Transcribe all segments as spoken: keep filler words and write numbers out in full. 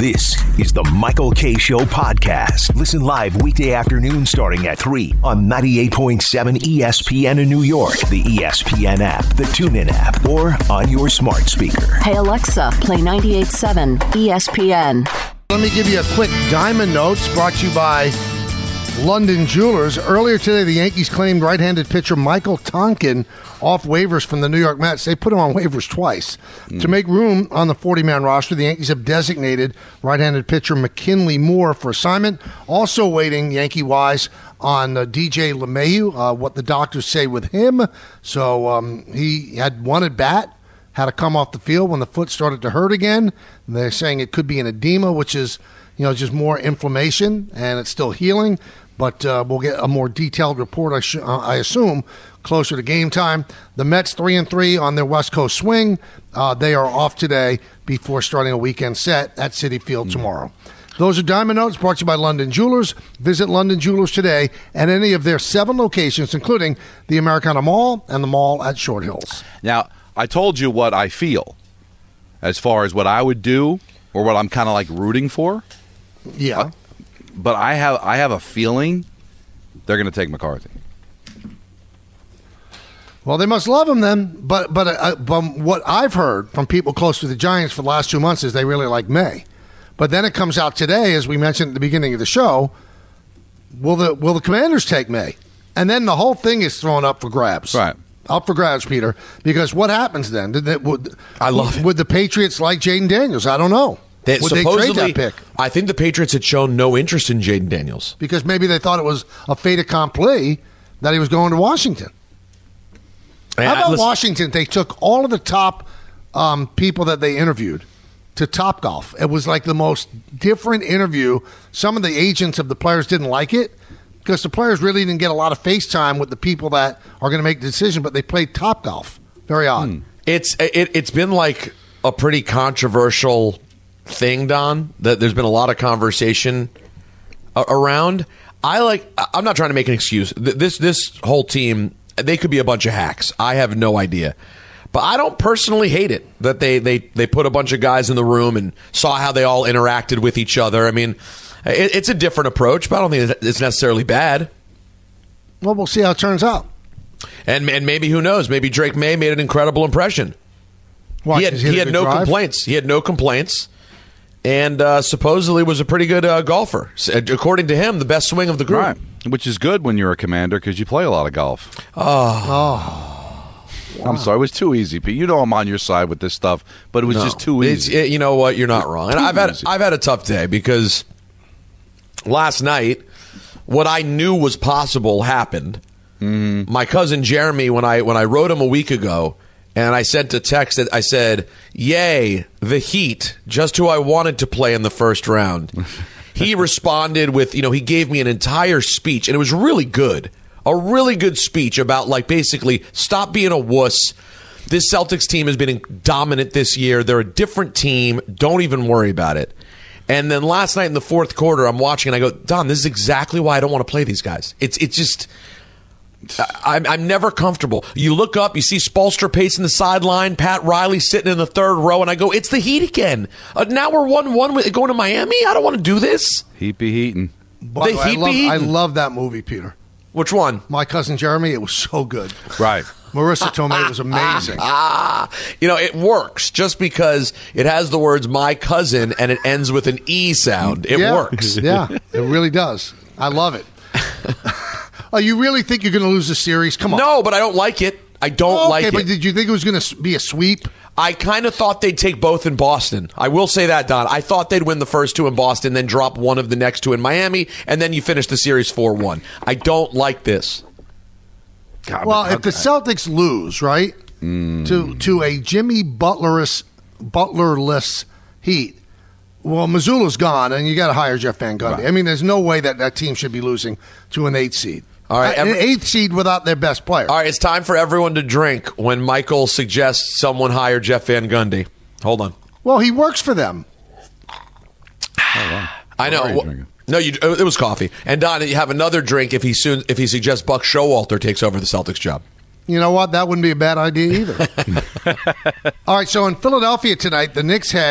This is the Michael Kay Show podcast. Listen live weekday afternoon starting at three on ninety-eight point seven E S P N in New York, the E S P N app, the TuneIn app, or on your smart speaker. Hey Alexa, play ninety-eight point seven E S P N. Let me give you a quick Diamond Notes brought to you by London Jewelers. Earlier today, the Yankees claimed right-handed pitcher Michael Tonkin off waivers from the New York Mets. They put him on waivers twice. Mm. To make room on the forty-man roster, the Yankees have designated right-handed pitcher McKinley Moore for assignment. Also waiting, Yankee-wise, on uh, D J LeMahieu, uh, what the doctors say with him. So um, he had one at bat, had to come off the field when the foot started to hurt again. And they're saying it could be an edema, which is, you know, just more inflammation, and it's still healing. But uh, we'll get a more detailed report, I, sh- uh, I assume, closer to game time. The Mets three and three on their West Coast swing. Uh, they are off today before starting a weekend set at Citi Field mm. tomorrow. Those are Diamond Notes brought to you by London Jewelers. Visit London Jewelers today at any of their seven locations, including the Americana Mall and the mall at Short Hills. Now, I told you what I feel as far as what I would do or what I'm kind of like rooting for. Yeah. Uh, but I have I have a feeling they're going to take McCarthy. Well, they must love him then. But but, uh, but what I've heard from people close to the Giants for the last two months is they really like May. But then it comes out today, as we mentioned at the beginning of the show, will the will the Commanders take May? And then the whole thing is thrown up for grabs. Right. Up for grabs, Peter. Because what happens then? Did they, would, I love it. Would the Patriots like Jaden Daniels? I don't know. They, would they trade that pick? I think the Patriots had shown no interest in Jaden Daniels. Because maybe they thought it was a fait accompli that he was going to Washington. And How about listen, Washington? They took all of the top um, people that they interviewed to Topgolf. It was like the most different interview. Some of the agents of the players didn't like it because the players really didn't get a lot of face time with the people that are going to make the decision, but they played Topgolf. Very odd. Hmm. It's it, it's been like a pretty controversial thing, Don, that there's been a lot of conversation around. I like I'm not trying to make an excuse. This this whole team, they could be a bunch of hacks. I have no idea. But I don't personally hate it that they, they, they put a bunch of guys in the room and saw how they all interacted with each other. I mean, it, it's a different approach, but I don't think it's necessarily bad. Well, we'll see how it turns out. And and maybe, who knows, maybe Drake May made an incredible impression. Watch, he had, he he had no drive? complaints. He had no complaints. And uh, supposedly was a pretty good uh, golfer. According to him, the best swing of the group. Right. Which is good when you're a commander because you play a lot of golf. Oh. Oh. Wow. I'm sorry, it was too easy, Pete. You know I'm on your side with this stuff, but it was no, just too easy. It, you know what? You're not wrong. And I've had easy. I've had a tough day because last night, what I knew was possible happened. Mm-hmm. My cousin Jeremy, when I when I wrote him a week ago, and I sent a text that I said, "Yay, the Heat, just who I wanted to play in the first round." He responded with, you know, he gave me an entire speech, and it was really good. A really good speech about, like, basically, stop being a wuss. This Celtics team has been dominant this year. They're a different team. Don't even worry about it. And then last night in the fourth quarter, I'm watching, and I go, Don, this is exactly why I don't want to play these guys. It's it's just, I'm, I'm never comfortable. You look up, you see Spoelstra pacing the sideline, Pat Riley sitting in the third row, and I go, it's the Heat again. Uh, now we're one one going to Miami? I don't want to do this. Heat be heating. By the way, I, love, I love that movie, Peter. Which one? My Cousin Jeremy. It was so good. Right. Marissa Tomei was amazing. You know, it works just because it has the words "my cousin" and it ends with an E sound. It yeah. works. Yeah, it really does. I love it. Oh, you really think you're going to lose the series? Come on. No, but I don't like it. I don't oh, okay, like it. But did you think it was going to be a sweep? I kind of thought they'd take both in Boston. I will say that, Don. I thought they'd win the first two in Boston, then drop one of the next two in Miami, and then you finish the series four one. I don't like this. God, well, if the Celtics lose, right, mm. to to a Jimmy Butlerless, Butlerless Heat, well, Missoula's gone, and you got to hire Jeff Van Gundy. Right. I mean, there's no way that that team should be losing to an eight seed. All right, an every, eighth seed without their best player. All right, it's time for everyone to drink when Michael suggests someone hire Jeff Van Gundy. Hold on. Well, he works for them. Oh, wow. I know. Well, no, you, it was coffee. And Don, you have another drink if he soon if he suggests Buck Showalter takes over the Celtics job. You know what? That wouldn't be a bad idea either. All right, so in Philadelphia tonight, the Knicks head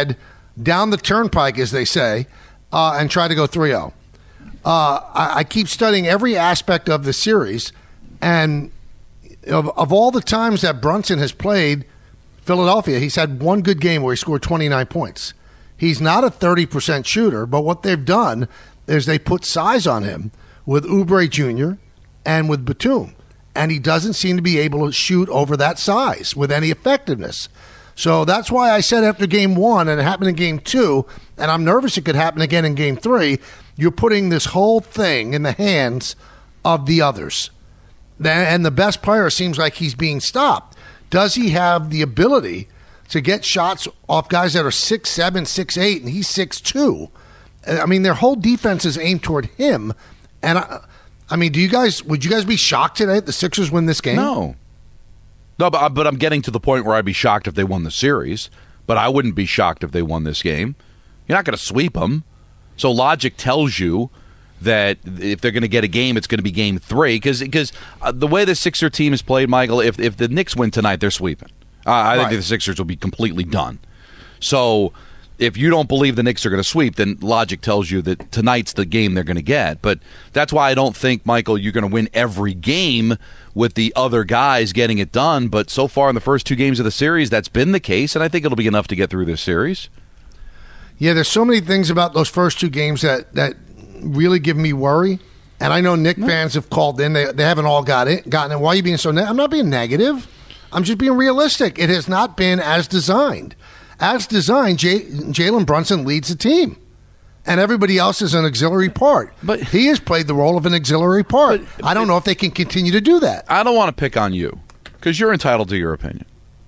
down the turnpike, as they say, uh, and try to go three oh. Uh, I, I keep studying every aspect of the series, and of, of all the times that Brunson has played Philadelphia, he's had one good game where he scored twenty-nine points. He's not a thirty percent shooter, but what they've done is they put size on him with Oubre Junior and with Batum, and he doesn't seem to be able to shoot over that size with any effectiveness. So that's why I said after game one, and it happened in game two, and I'm nervous it could happen again in game three, you're putting this whole thing in the hands of the others. And the best player seems like he's being stopped. Does he have the ability to get shots off guys that are six seven, six eight, and he's six two? I mean, their whole defense is aimed toward him. And, I, I mean, do you guys, would you guys be shocked today that the Sixers win this game? No. No, but, but I'm getting to the point where I'd be shocked if they won the series, but I wouldn't be shocked if they won this game. You're not going to sweep them. So logic tells you that if they're going to get a game, it's going to be game three. Because because uh, the way the Sixer team is played, Michael, if if the Knicks win tonight, they're sweeping. Uh, I right. think the Sixers will be completely done. So if you don't believe the Knicks are going to sweep, then logic tells you that tonight's the game they're going to get. But that's why I don't think, Michael, you're going to win every game with the other guys getting it done. But so far in the first two games of the series, that's been the case, and I think it'll be enough to get through this series. Yeah, there's so many things about those first two games that, that really give me worry. And I know Knick no. fans have called in. They, they haven't all got it, gotten it. Why are you being so negative? I'm not being negative. I'm just being realistic. It has not been as designed. As designed, J- Jalen Brunson leads the team. And everybody else is an auxiliary part. But he has played the role of an auxiliary part. But, I don't know if they can continue to do that. I don't want to pick on you because you're entitled to your opinion.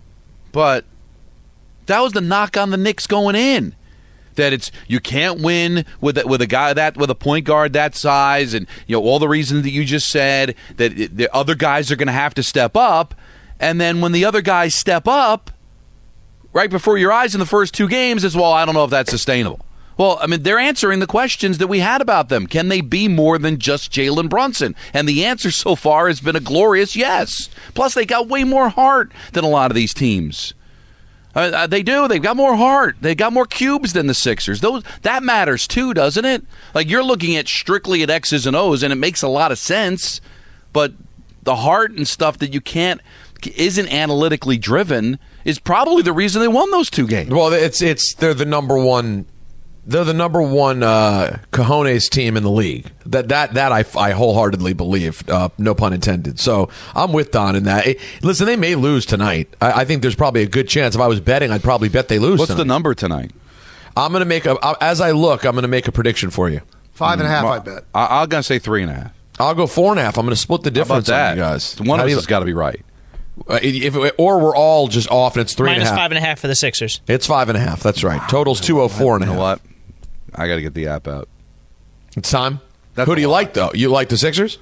But that was the knock on the Knicks going in. That it's you can't win with a, with a guy that with a point guard that size, and you know all the reasons that you just said. That it, the other guys are going to have to step up, and then when the other guys step up, right before your eyes in the first two games, is well, I don't know if that's sustainable. Well, I mean, they're answering the questions that we had about them. Can they be more than just Jalen Brunson? And the answer so far has been a glorious yes. Plus, they got way more heart than a lot of these teams. Uh, they do. They've got more heart. They've got more cubes than the Sixers. Those that matters too, doesn't it? Like you're looking at strictly at X's and O's, and it makes a lot of sense. But the heart and stuff that you can't isn't analytically driven is probably the reason they won those two games. Well, it's it's they're the number one. They're the number one uh, cojones team in the league. That that that I, I wholeheartedly believe. Uh, no pun intended. So I'm with Don in that. Hey, listen, they may lose tonight. I, I think there's probably a good chance. If I was betting, I'd probably bet they lose. What's tonight. the number tonight? I'm going to make a. As I look, I'm going to make a prediction for you. Five and a half. I bet. I, I'm going to say three and a half. I'll go four and a half. I'm going to split the difference How about that? on you guys. One of us has got to be right. Uh, if it, or we're all just off, and it's three Minus and a half. five and a half for the Sixers. It's five and a half. That's right. Total's two oh four and a half. You know what? I got to get the app out. It's time. That's Who do you like, though? You like the Sixers?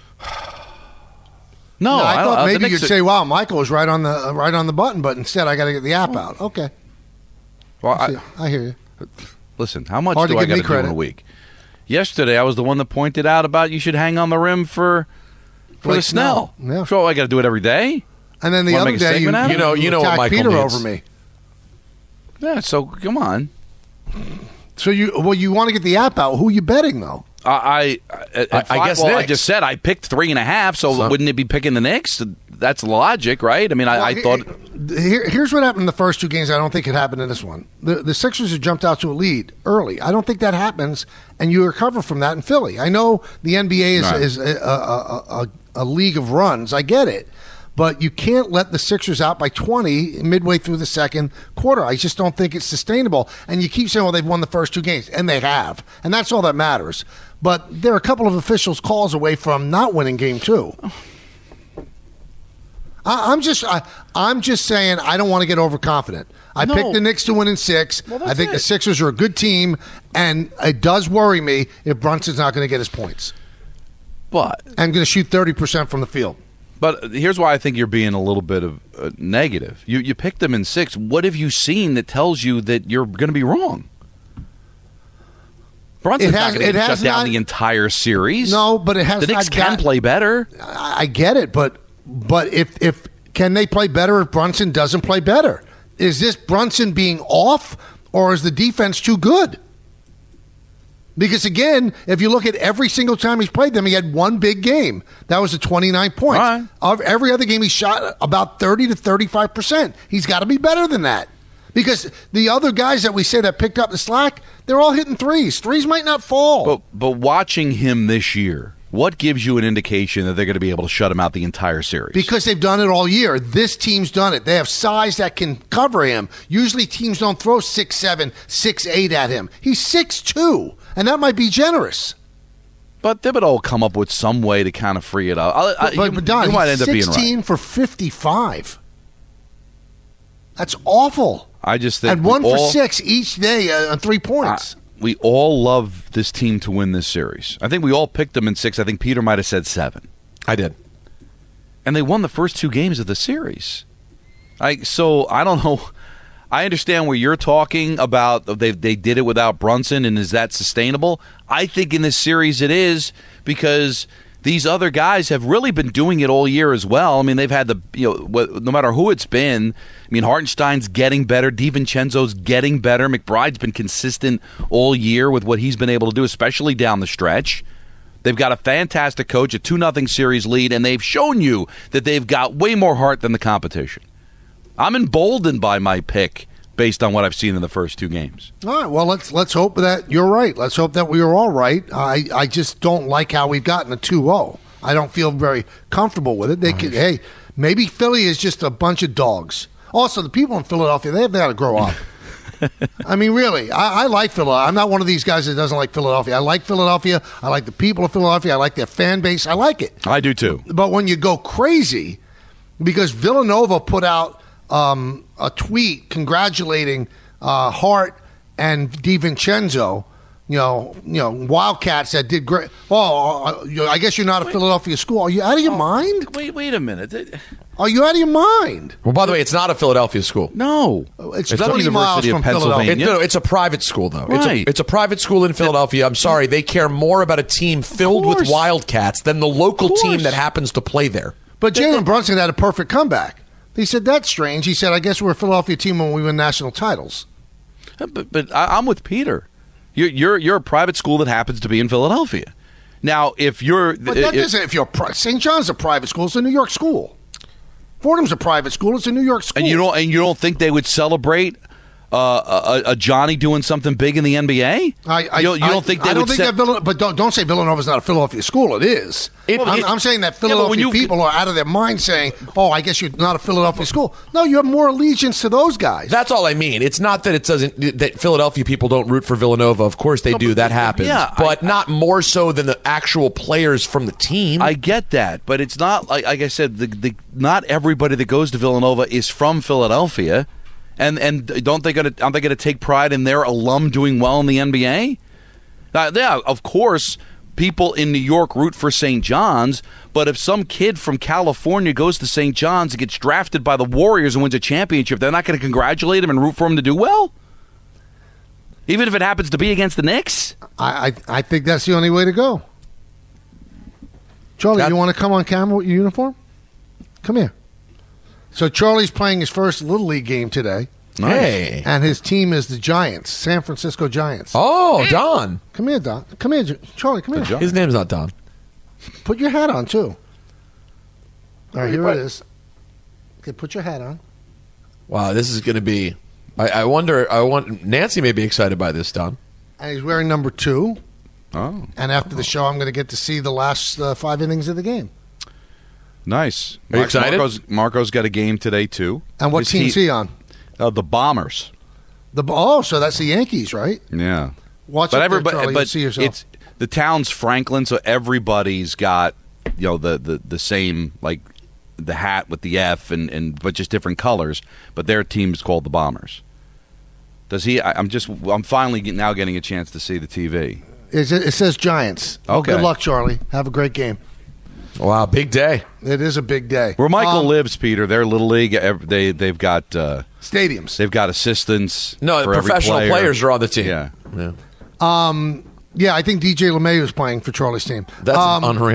No, no I, I thought uh, maybe you'd are... say, "Wow, Michael was right on the uh, right on the button," but instead, I got to get the app out. Okay. Well, I, I, I hear you. Listen, how much Hard do to I give got me to do credit. in a week? Yesterday, I was the one that pointed out about you should hang on the rim for for Blake the Snell. Snell. Yeah. So I got to do it every day. And then the Wanna other make a day, you, segment out of it? You know- you know what attacked Michael Peter needs. over me. Yeah. So come on. So you well, you want to get the app out? Who are you betting though? I I, at I- I five, guess well, I Knicks. just said I picked three and a half. So, So- wouldn't it be picking the Knicks? That's logic, right? I mean, I, Well, I he- thought. Here, here's what happened in the first two games. I don't think it happened in this one. The the Sixers have jumped out to a lead early. I don't think that happens, and you recover from that in Philly. I know the N B A is, Right. is a, a, a, a league of runs. I get it. But you can't let the Sixers out by twenty midway through the second quarter. I just don't think it's sustainable. And you keep saying, well, they've won the first two games. And they have. And that's all that matters. But they're a couple of officials' calls away from not winning game two. I, I'm just I, I'm just saying I don't want to get overconfident. I No. picked the Knicks to win in six. Well, I that's think it. the Sixers are a good team. And it does worry me if Brunson's not going to get his points. But I'm going to shoot thirty percent from the field. But here's why I think you're being a little bit of uh, negative. You you picked them in six. What have you seen that tells you that you're going to be wrong? Brunson's It has- not going it to shut has down not- the entire series. No, but it has the Knicks not can got- play better. I I get it, but but if if can they play better if Brunson doesn't play better? Is this Brunson being off, Or is the defense too good? Because, again, if you look at every single time he's played them, he had one big game. That was the twenty-nine points. Right. Of every other game, he shot about thirty to thirty-five percent. He's got to be better than that. Because the other guys that we say that picked up the slack, they're all hitting threes. Threes might not fall. But, but watching him this year, what gives you an indication that they're going to be able to shut him out the entire series? Because they've done it all year. This team's done it. They have size that can cover him. Usually teams don't throw six seven, six eight at him. He's six two, and that might be generous. But Thibodeau will come up with some way to kind of free it up. I, I, But, you, but Don, you might he's end up being sixteen right. for fifty-five. That's awful. I just think And one we for all, six each day uh, on three points. I- we all love this team to win this series. I think we all picked them in six. I think Peter might have said seven. I did. And they won the first two games of the series. I so I don't know. I understand where you're talking about they they did it without Brunson, and is that sustainable? I think in this series it is, because these other guys have really been doing it all year as well. I mean, they've had the, you know, no matter who it's been. I mean, Hartenstein's getting better. DiVincenzo's getting better. McBride's been consistent all year with what he's been able to do, especially down the stretch. They've got a fantastic coach, a two nothing series lead, and they've shown you that they've got way more heart than the competition. I'm emboldened by my pick based on what I've seen in the first two games. All right, well, let's let's hope that you're right. Let's hope that we are all right. I, I just don't like how we've gotten a two oh. I don't feel very comfortable with it. They could, hey, maybe Philly is just a bunch of dogs. Also, the people in Philadelphia, they've got to grow up. I mean, really, I, I like Philadelphia. I'm not one of these guys that doesn't like Philadelphia. I like Philadelphia. I like the people of Philadelphia. I like their fan base. I like it. I do too. But when you go crazy, because Villanova put out um, a tweet congratulating uh, Hart and DiVincenzo, you know, you know, Wildcats that did great. Oh, uh, I guess you're not a wait, Philadelphia school. Are you out of your oh, mind? Wait, wait a minute. Are you out of your mind? Well, by the way, it's not a Philadelphia school. No, it's, it's twenty miles from Philadelphia. It, no, it's a private school, though. Right. It's, a, it's a private school in Philadelphia. I'm sorry, they care more about a team filled with Wildcats than the local team that happens to play there. But Jalen Brunson had a perfect comeback. He said, that's strange. He said, I guess we're a Philadelphia team when we win national titles. But, but I, I'm with Peter. You're, you're you're a private school that happens to be in Philadelphia. Now, if you're... But that if, doesn't, if you're... Saint John's a private school. It's a New York school. Fordham's a private school. It's a New York school. And you don't and you don't think they would celebrate uh, a, a Johnny doing something big in the N B A? I, I, you, you don't I, think they I don't would think set- that Villanova, but don't, don't say Villanova's not a Philadelphia school. It is. It, I'm, it, I'm saying that yeah, Philadelphia you, people are out of their mind saying, oh, I guess you're not a Philadelphia school. No, you have more allegiance to those guys. That's all I mean. It's not that it doesn't that Philadelphia people don't root for Villanova. Of course they no, do. But, that happens. Yeah, but I, not more so than the actual players from the team. I get that, but it's not like, like I said, the, the, not everybody that goes to Villanova is from Philadelphia. And and don't they gonna aren't they gonna take pride in their alum doing well in the N B A? Uh, yeah, of course, people in New York root for Saint John's, but if some kid from California goes to Saint John's and gets drafted by the Warriors and wins a championship, they're not going to congratulate him and root for him to do well, even if it happens to be against the Knicks. I I, I think that's the only way to go. Charlie, that, you want to come on camera with your uniform? Come here. So Charlie's playing his first Little League game today. Nice. Hey. And his team is the Giants, San Francisco Giants. Oh, Don. Come here, Don. Come here, Charlie. Come here. His name's not Don. Put your hat on, too. All right, here it is. Okay, put your hat on. Wow, this is going to be... I, I wonder... I want Nancy may be excited by this, Don. And he's wearing number two. Oh. And after the show, I'm going to get to see the last uh, five innings of the game. Nice. Are you excited? Marco's, Marco's got a game today, too. And what His team's team, he on? Uh, the Bombers. The Oh, so that's the Yankees, right? Yeah. Watch but it everybody, there, Charlie, but and see yourself. It's, the town's Franklin, so everybody's got, you know, the, the, the same, like, the hat with the F, and, and but just different colors. But their team's called the Bombers. Does he? I, I'm just. I'm finally get, now getting a chance to see the T V. It, it says Giants. Okay. Good luck, Charlie. Have a great game. Wow, big day. It is a big day. Where Michael um, lives, Peter, their little league, they they've got uh, stadiums. They've got assistants. No, for professional every player. players are on the team. Yeah, yeah. Um, yeah, I think D J LeMay is playing for Charlie's team. That's um, unreal.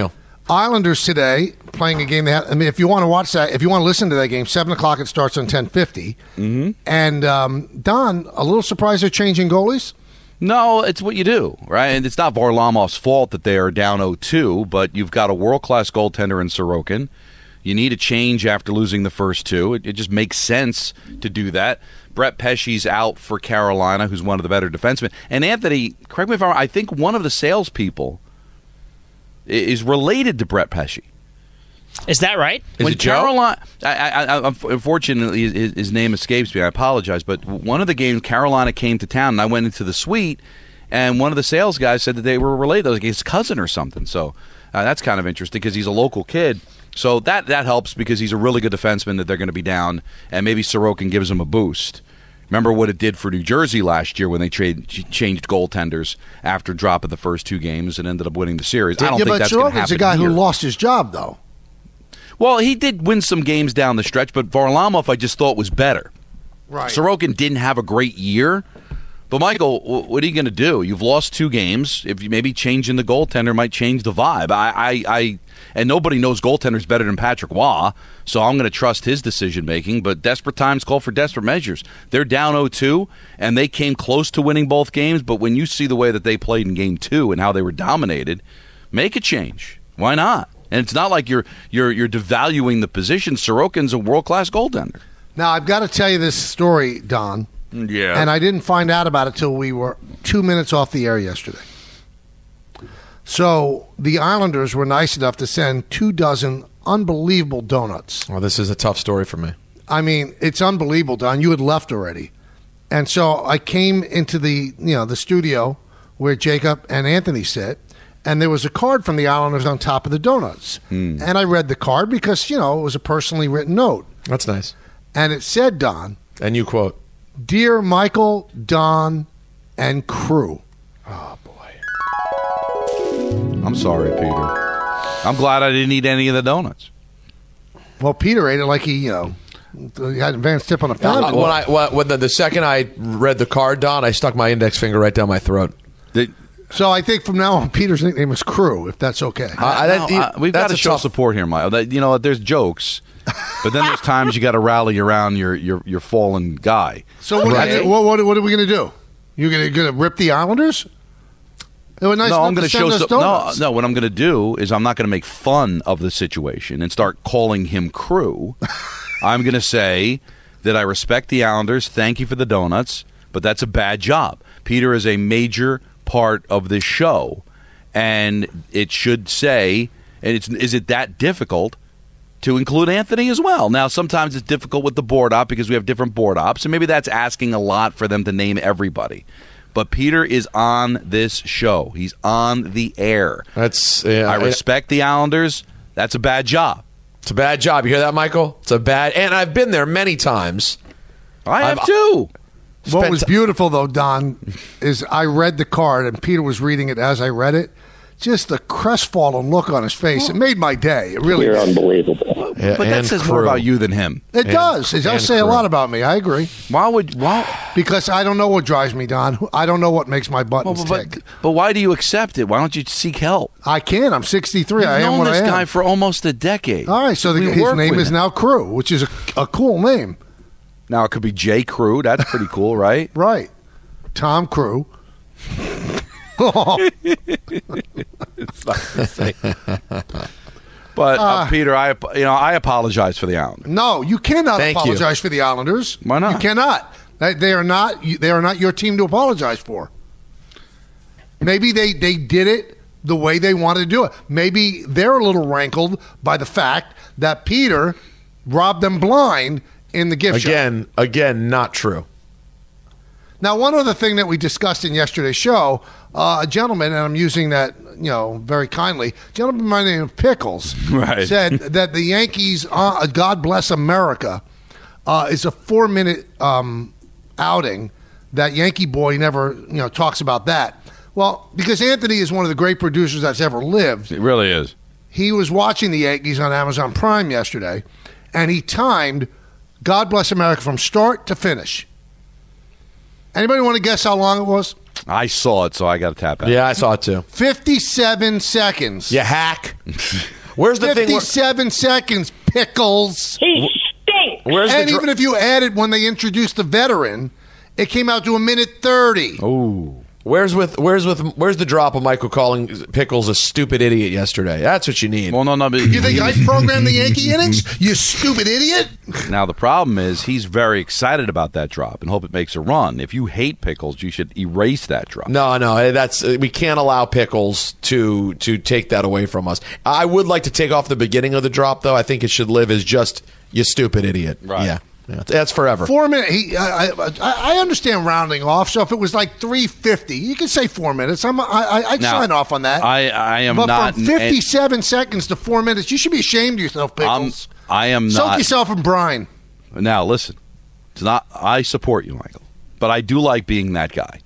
Islanders today playing a game. They have, I mean, if you want to watch that, if you want to listen to that game, seven o'clock it starts on ten fifty. Mm-hmm. And um, Don, a little surprised they're changing goalies. No, it's what you do, right? And it's not Varlamov's fault that they are down oh two, but you've got a world-class goaltender in Sorokin. You need a change after losing the first two. It, it just makes sense to do that. Brett Pesce's out for Carolina, who's one of the better defensemen. And Anthony, correct me if I'm wrong, I think one of the salespeople is related to Brett Pesce. Is that right? Is when it Carolina, Joe? I, I, I, unfortunately, his, his name escapes me. I apologize. But one of the games, Carolina came to town, and I went into the suite, and one of the sales guys said that they were related. Like his cousin or something. So uh, that's kind of interesting because he's a local kid. So that, that helps because he's a really good defenseman that they're going to be down, and maybe Sorokin gives him a boost. Remember what it did for New Jersey last year when they trade, changed goaltenders after dropping the first two games and ended up winning the series. I don't yeah, think that's going to happen. Sorokin's a guy here. who lost his job, though. Well, he did win some games down the stretch, but Varlamov I just thought was better. Right. Sorokin didn't have a great year. But, Michael, what are you going to do? You've lost two games. If you maybe changing the goaltender might change the vibe. I, I, I and nobody knows goaltenders better than Patrick Waugh, so I'm going to trust his decision-making. But desperate times call for desperate measures. They're down oh two, and they came close to winning both games. But when you see the way that they played in Game two and how they were dominated, make a change. Why not? And it's not like you're you're you're devaluing the position. Sorokin's a world-class goaltender. Now, I've got to tell you this story, Don. Yeah. And I didn't find out about it till we were two minutes off the air yesterday. So the Islanders were nice enough to send two dozen unbelievable donuts. Well, this is a tough story for me. I mean, it's unbelievable, Don. You had left already. And so I came into the, you know, the studio where Jacob and Anthony sit, and there was a card from the Islanders on top of the donuts. Mm. And I read the card because, you know, it was a personally written note. That's nice. And it said, Don. And you quote. Dear Michael, Don, and crew. Oh, boy. I'm sorry, Peter. I'm glad I didn't eat any of the donuts. Well, Peter ate it like he, you know, he had advanced tip on a family. Uh, when I, when the, the second I read the card, Don, I stuck my index finger right down my throat. The, so I think from now on, Peter's nickname is Crew, if that's okay. Uh, I, no, I, we've got to show tough... support here, Mike. You know, there's jokes. But then there's times you got to rally around your, your, your fallen guy. So what, right. are, what, what, what are we going to do? You're going to rip the Islanders? It was nice no, I'm going to show. So, no, no. What I'm going to do is I'm not going to make fun of the situation and start calling him crew. I'm going to say that I respect the Islanders. Thank you for the donuts, but that's a bad job. Peter is a major part of this show, and it should say, and it's is it that difficult to include Anthony as well? Now, sometimes it's difficult with the board op because we have different board ops, and maybe that's asking a lot for them to name everybody. But Peter is on this show. He's on the air. That's yeah, I respect the Islanders. That's a bad job. It's a bad job. You hear that, Michael? It's a bad... And I've been there many times. I have I've, too. What was beautiful, though, Don, is I read the card, and Peter was reading it as I read it. Just the crestfallen look on his face. It made my day. It really You're did. unbelievable. Yeah, but that says crew. more about you than him. It and, does. It does say crew. a lot about me. I agree. Why would why? Because I don't know what drives me, Don. I don't know what makes my buttons well, but, tick. But why do you accept it? Why don't you seek help? I can. I'm sixty-three. You've I am known what this I am. guy for almost a decade. All right. So the, his name is him. now Crew, which is a, a cool name. Now it could be J. Crew. That's pretty cool, right? Right. Tom Crew. It's not the same. But uh, uh, Peter, I you know I apologize for the Islanders. No, you cannot Thank apologize you. for the Islanders. Why not? You cannot. They, they are not. They are not your team to apologize for. Maybe they, they did it the way they wanted to do it. Maybe they're a little rankled by the fact that Peter robbed them blind in the gift again, shop. Again, again, not true. Now, one other thing that we discussed in yesterday's show, uh, a gentleman, and I'm using that, you know, very kindly, a gentleman by the name of Pickles right. said that the Yankees, uh, God Bless America, uh, is a four-minute um, outing. That Yankee boy never, you know, talks about that. Well, because Anthony is one of the great producers that's ever lived. It really is. He was watching the Yankees on Amazon Prime yesterday, and he timed God Bless America from start to finish. Anybody want to guess how long it was? I saw it, so I got to tap out. Yeah, I saw it too. fifty-seven seconds. You hack. Where's the thing? fifty-seven seconds, Pickles. He stinks. Where's And the dr- even if you added when they introduced the veteran, it came out to a minute thirty. Oh. Where's with where's with where's the drop of Michael calling Pickles a stupid idiot yesterday? That's what you need. Well, no, no. But You think I programmed the Yankee innings? You stupid idiot. Now, the problem is he's very excited about that drop and hope it makes a run. If you hate Pickles, you should erase that drop. No, no, that's we can't allow Pickles to to take that away from us. I would like to take off the beginning of the drop, though. I think it should live as just you stupid idiot. Right. Yeah. Yeah, that's forever. Four minutes. He, I, I, I understand rounding off. So if it was like three fifty, you can say four minutes. I'm, I, I, I'd Now, sign off on that. I, I am but not. from fifty-seven seconds to four minutes, you should be ashamed of yourself, I'm, Pickles. I am Soak not. yourself in brine. Now, listen. It's not. I support you, Michael, but I do like being that guy.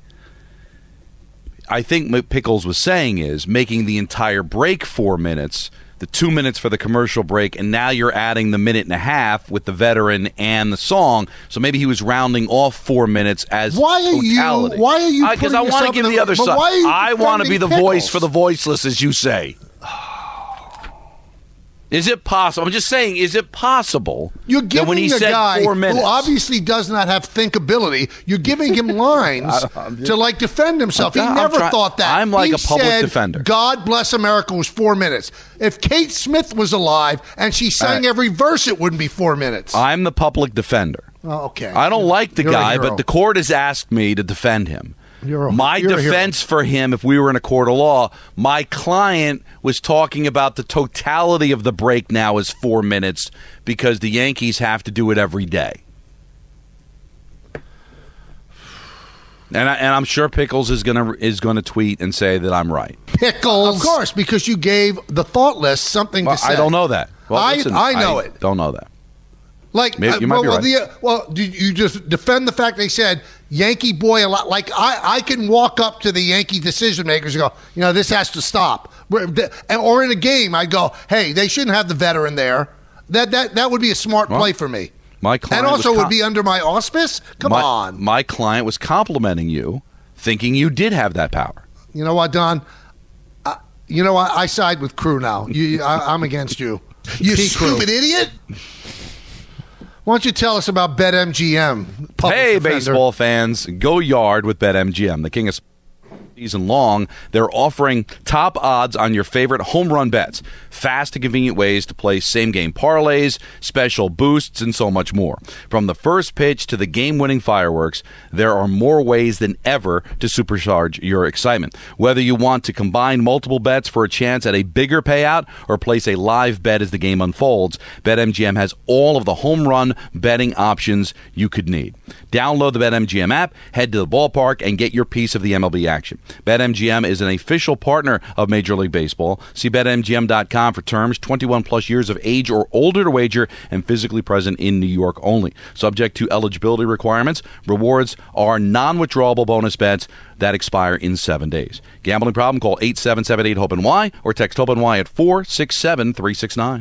I think what Pickles was saying is making the entire break four minutes. The two minutes for the commercial break, and now you're adding the minute and a half with the veteran and the song. So maybe he was rounding off four minutes as Why are you- totality. why are you Because putting I want to yourself give in the the- other but side. why are you I want to be the defending voice Pickles? for the voiceless, as you say. Is it possible? I'm just saying, is it possible You're that giving when he the said guy four minutes, who obviously does not have thinkability, you're giving him lines to like defend himself. He I'm never try- thought that. I'm like He a public said, defender. God bless America was four minutes. If Kate Smith was alive and she sang Uh, every verse, it wouldn't be four minutes. I'm the public defender. Oh, okay. I don't like the You're a guy, hero. but the court has asked me to defend him. You're a- my you're a hero. defense for him, if we were in a court of law, my client was talking about the totality of the break now is four minutes because the Yankees have to do it every day. And, I, and I'm sure Pickles is gonna is gonna tweet and say that I'm right. Pickles. Of course, because you gave the thoughtless something Well, to say. I don't know that. Well, I, listen, I know it. Don't know that. Like, Maybe- uh, you might well, be well, right. the, uh, well, did you just defend the fact they said Yankee boy a lot? Like, I, I can walk up to the Yankee decision makers and go, you know, this has to stop. Or in a game, I'd go, hey, they shouldn't have the veteran there. That that that would be a smart Well, play for me. My client and also was would com- be under my auspice. Come my, on, My client was complimenting you, thinking you did have that power. you know what, Don? I, you know what? I side with Crew now. You, I, I'm against you. You P. Crew. stupid idiot. Why don't you tell us about BetMGM? public Hey, defender? baseball fans, go yard with BetMGM, the king of season long. They're offering top odds on your favorite home run bets, fast and convenient ways to play same-game parlays, special boosts, and so much more. From the first pitch to the game-winning fireworks, there are more ways than ever to supercharge your excitement. Whether you want to combine multiple bets for a chance at a bigger payout or place a live bet as the game unfolds, BetMGM has all of the home run betting options you could need. Download the BetMGM app, head to the ballpark, and get your piece of the M L B action. BetMGM is an official partner of Major League Baseball. See Bet M G M dot com for terms. twenty-one plus years of age or older to wager and physically present in New York only. Subject to eligibility requirements. Rewards are non-withdrawable bonus bets that expire in seven days. Gambling problem? Call eight seven seven eight hope N Y or text hope N Y at four six seven three six nine.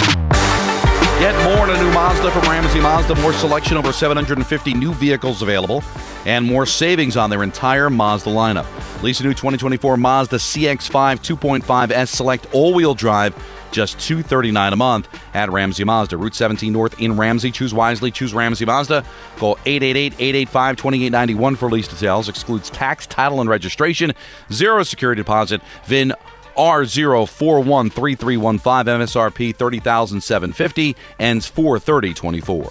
Get more on a new Mazda from Ramsey Mazda. More selection, over seven hundred fifty new vehicles available, and more savings on their entire Mazda lineup. Lease a new twenty twenty-four Mazda C X five two point five S Select all-wheel drive, just two hundred thirty-nine dollars a month at Ramsey Mazda. Route seventeen North in Ramsey. Choose wisely. Choose Ramsey Mazda. Call eight eight eight, eight eight five, two eight nine one for lease details. Excludes tax, title, and registration. Zero security deposit. V I N R zero four one three three one five, M S R P thirty thousand seven hundred fifty dollars, ends four thirty twenty-four.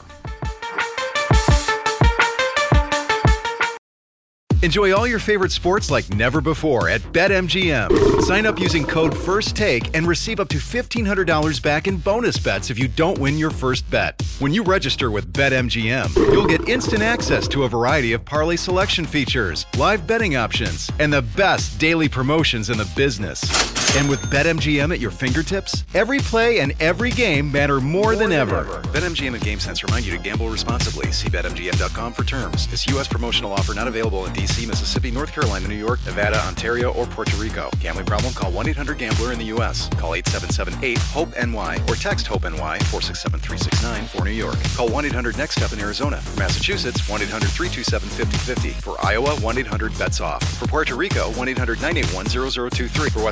Enjoy all your favorite sports like never before at BetMGM. Sign up using code FIRSTTAKE and receive up to fifteen hundred dollars back in bonus bets if you don't win your first bet. When you register with BetMGM, you'll get instant access to a variety of parlay selection features, live betting options, and the best daily promotions in the business. And with BetMGM at your fingertips, every play and every game matter more, more than, than ever. ever. BetMGM and GameSense remind you to gamble responsibly. See Bet M G M dot com for terms. This U S promotional offer not available in D C, Mississippi, North Carolina, New York, Nevada, Ontario, or Puerto Rico. Gambling problem? Call one eight hundred gambler in the U S. Call eight seven seven eight hope N Y or text HOPE-NY four six seven three six nine for New York. Call one eight hundred next step in Arizona. For Massachusetts, one eight hundred three two seven five zero five zero. For Iowa, one eight hundred bets off. For Puerto Rico, one eight hundred nine eight one zero zero two three. For West Virginia,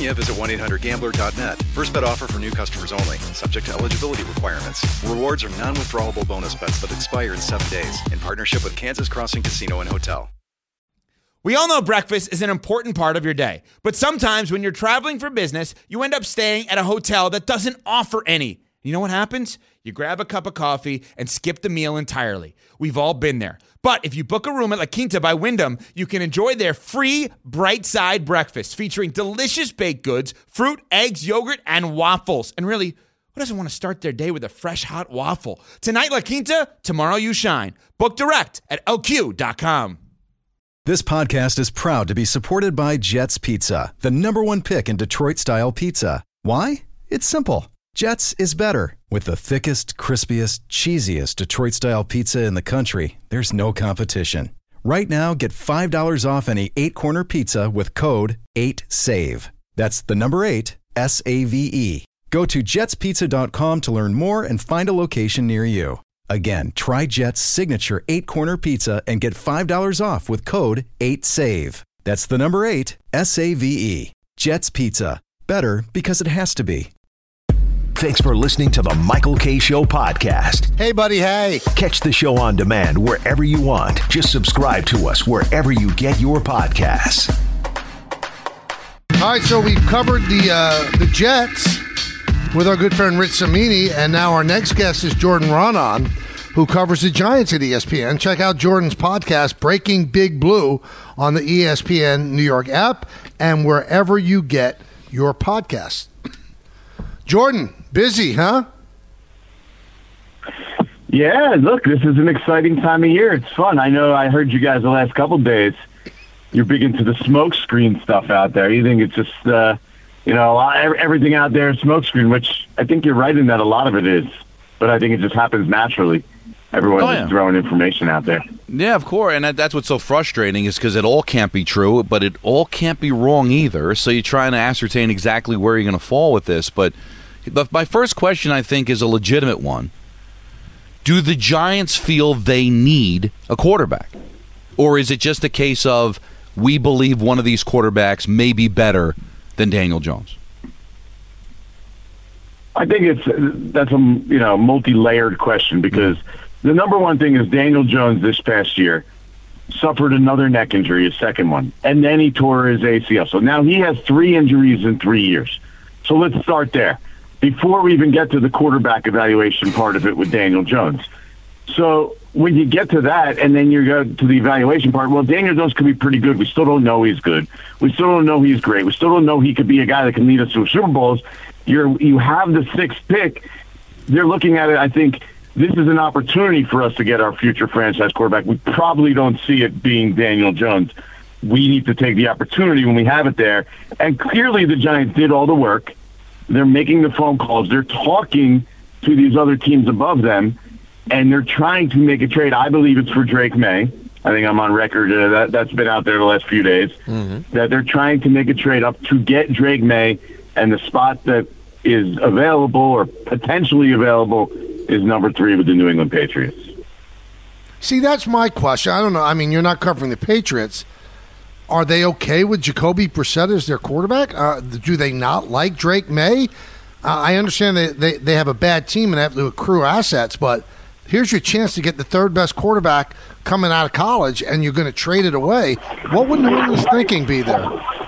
Pennsylvania, visit one eight hundred gambler dot net. First bet offer for new customers only, subject to eligibility requirements. Rewards are non-withdrawable bonus bets that expire in seven days in partnership with Kansas Crossing Casino and Hotel. We all know breakfast is an important part of your day, but sometimes when you're traveling for business, you end up staying at a hotel that doesn't offer any. You know what happens? You grab a cup of coffee and skip the meal entirely. We've all been there. But if you book a room at La Quinta by Wyndham, you can enjoy their free Bright Side breakfast featuring delicious baked goods, fruit, eggs, yogurt, and waffles. And really, who doesn't want to start their day with a fresh hot waffle? Tonight, La Quinta, tomorrow you shine. Book direct at L Q dot com. This podcast is proud to be supported by Jets Pizza, the number one pick in Detroit-style pizza. Why? It's simple. Jets is better. With the thickest, crispiest, cheesiest Detroit-style pizza in the country, there's no competition. Right now, get five dollars off any eight-corner pizza with code eight save. That's the number eight, S A V E. Go to jets pizza dot com to learn more and find a location near you. Again, try Jet's signature eight-corner pizza and get five dollars off with code eight save. That's the number eight, S A V E. Jet's Pizza. Better because it has to be. Thanks for listening to the Michael Kay Show podcast. Hey, buddy, hey. Catch the show on demand wherever you want. Just subscribe to us wherever you get your podcasts. All right, so we've covered the uh, the Jets with our good friend Rich Cimini, and now our next guest is Jordan Raanan, who covers the Giants at E S P N. Check out Jordan's podcast, Breaking Big Blue, on the E S P N New York app and wherever you get your podcasts. Jordan, busy, huh? Yeah, look, this is an exciting time of year. It's fun. I know I heard you guys the last couple of days. You're big into the smoke screen stuff out there. You think it's just, uh, you know, everything out there is smoke screen, which I think you're right in that a lot of it is. But I think it just happens naturally. Everyone's oh, yeah. just throwing information out there. Yeah, of course. And that, that's what's so frustrating is because it all can't be true, but it all can't be wrong either. So you're trying to ascertain exactly where you're going to fall with this. But my first question, I think, is a legitimate one. Do the Giants feel they need a quarterback? Or is it just a case of we believe one of these quarterbacks may be better than Daniel Jones? I think it's that's a you know multi-layered question because the number one thing is Daniel Jones this past year suffered another neck injury, a second one, and then he tore his A C L. So now he has three injuries in three years. So let's start there before we even get to the quarterback evaluation part of it with Daniel Jones. So when you get to that and then you go to the evaluation part, well, Daniel Jones could be pretty good. We still don't know he's good. We still don't know he's great. We still don't know he could be a guy that can lead us to Super Bowls. You're, you have the sixth pick. They're looking at it, I think, this is an opportunity for us to get our future franchise quarterback. We probably don't see it being Daniel Jones. We need to take the opportunity when we have it there. And clearly the Giants did all the work. They're making the phone calls. They're talking to these other teams above them, and they're trying to make a trade. I believe it's for Drake May. I think I'm on record. Uh, that, that's been out there the last few days. Mm-hmm. That they're trying to make a trade up to get Drake May, and the spot that is available or potentially available is number three with the New England Patriots. See, that's my question. I don't know. I mean, you're not covering the Patriots. Are they okay with Jacoby Brissett as their quarterback? Uh, do they not like Drake May? Uh, I understand they, they, they have a bad team and they have to accrue assets, but here's your chance to get the third best quarterback coming out of college, and you're going to trade it away. What would New England's thinking be there?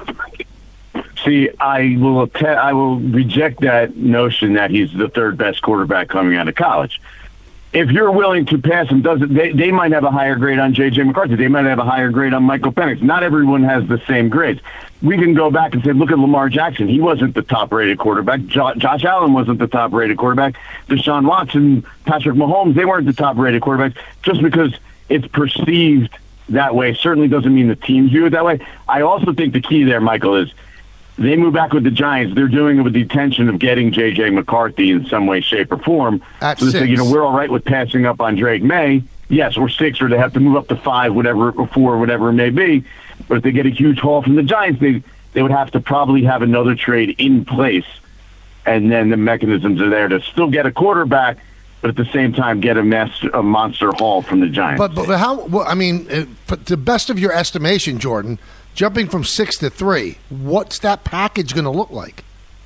See, I will te- I will reject that notion that he's the third best quarterback coming out of college. If you're willing to pass him, doesn't they, they might have a higher grade on J J McCarthy. They might have a higher grade on Michael Penix. Not everyone has the same grades. We can go back and say, look at Lamar Jackson. He wasn't the top-rated quarterback. Jo- Josh Allen wasn't the top-rated quarterback. Deshaun Watson, Patrick Mahomes, they weren't the top-rated quarterbacks. Just because it's perceived that way certainly doesn't mean the teams view it that way. I also think the key there, Michael, is they move back with the Giants. They're doing it with the intention of getting J J McCarthy in some way, shape, or form. At so they six. say, you know, we're all right with passing up on Drake May. Yes, or six, or they have to move up to five, whatever, or four, whatever it may be. But if they get a huge haul from the Giants, they they would have to probably have another trade in place, and then the mechanisms are there to still get a quarterback, but at the same time get a mess, a monster haul from the Giants. But but how? Well, I mean, uh, to the best of your estimation, Jordan, jumping from six to three, what's that package going to look like?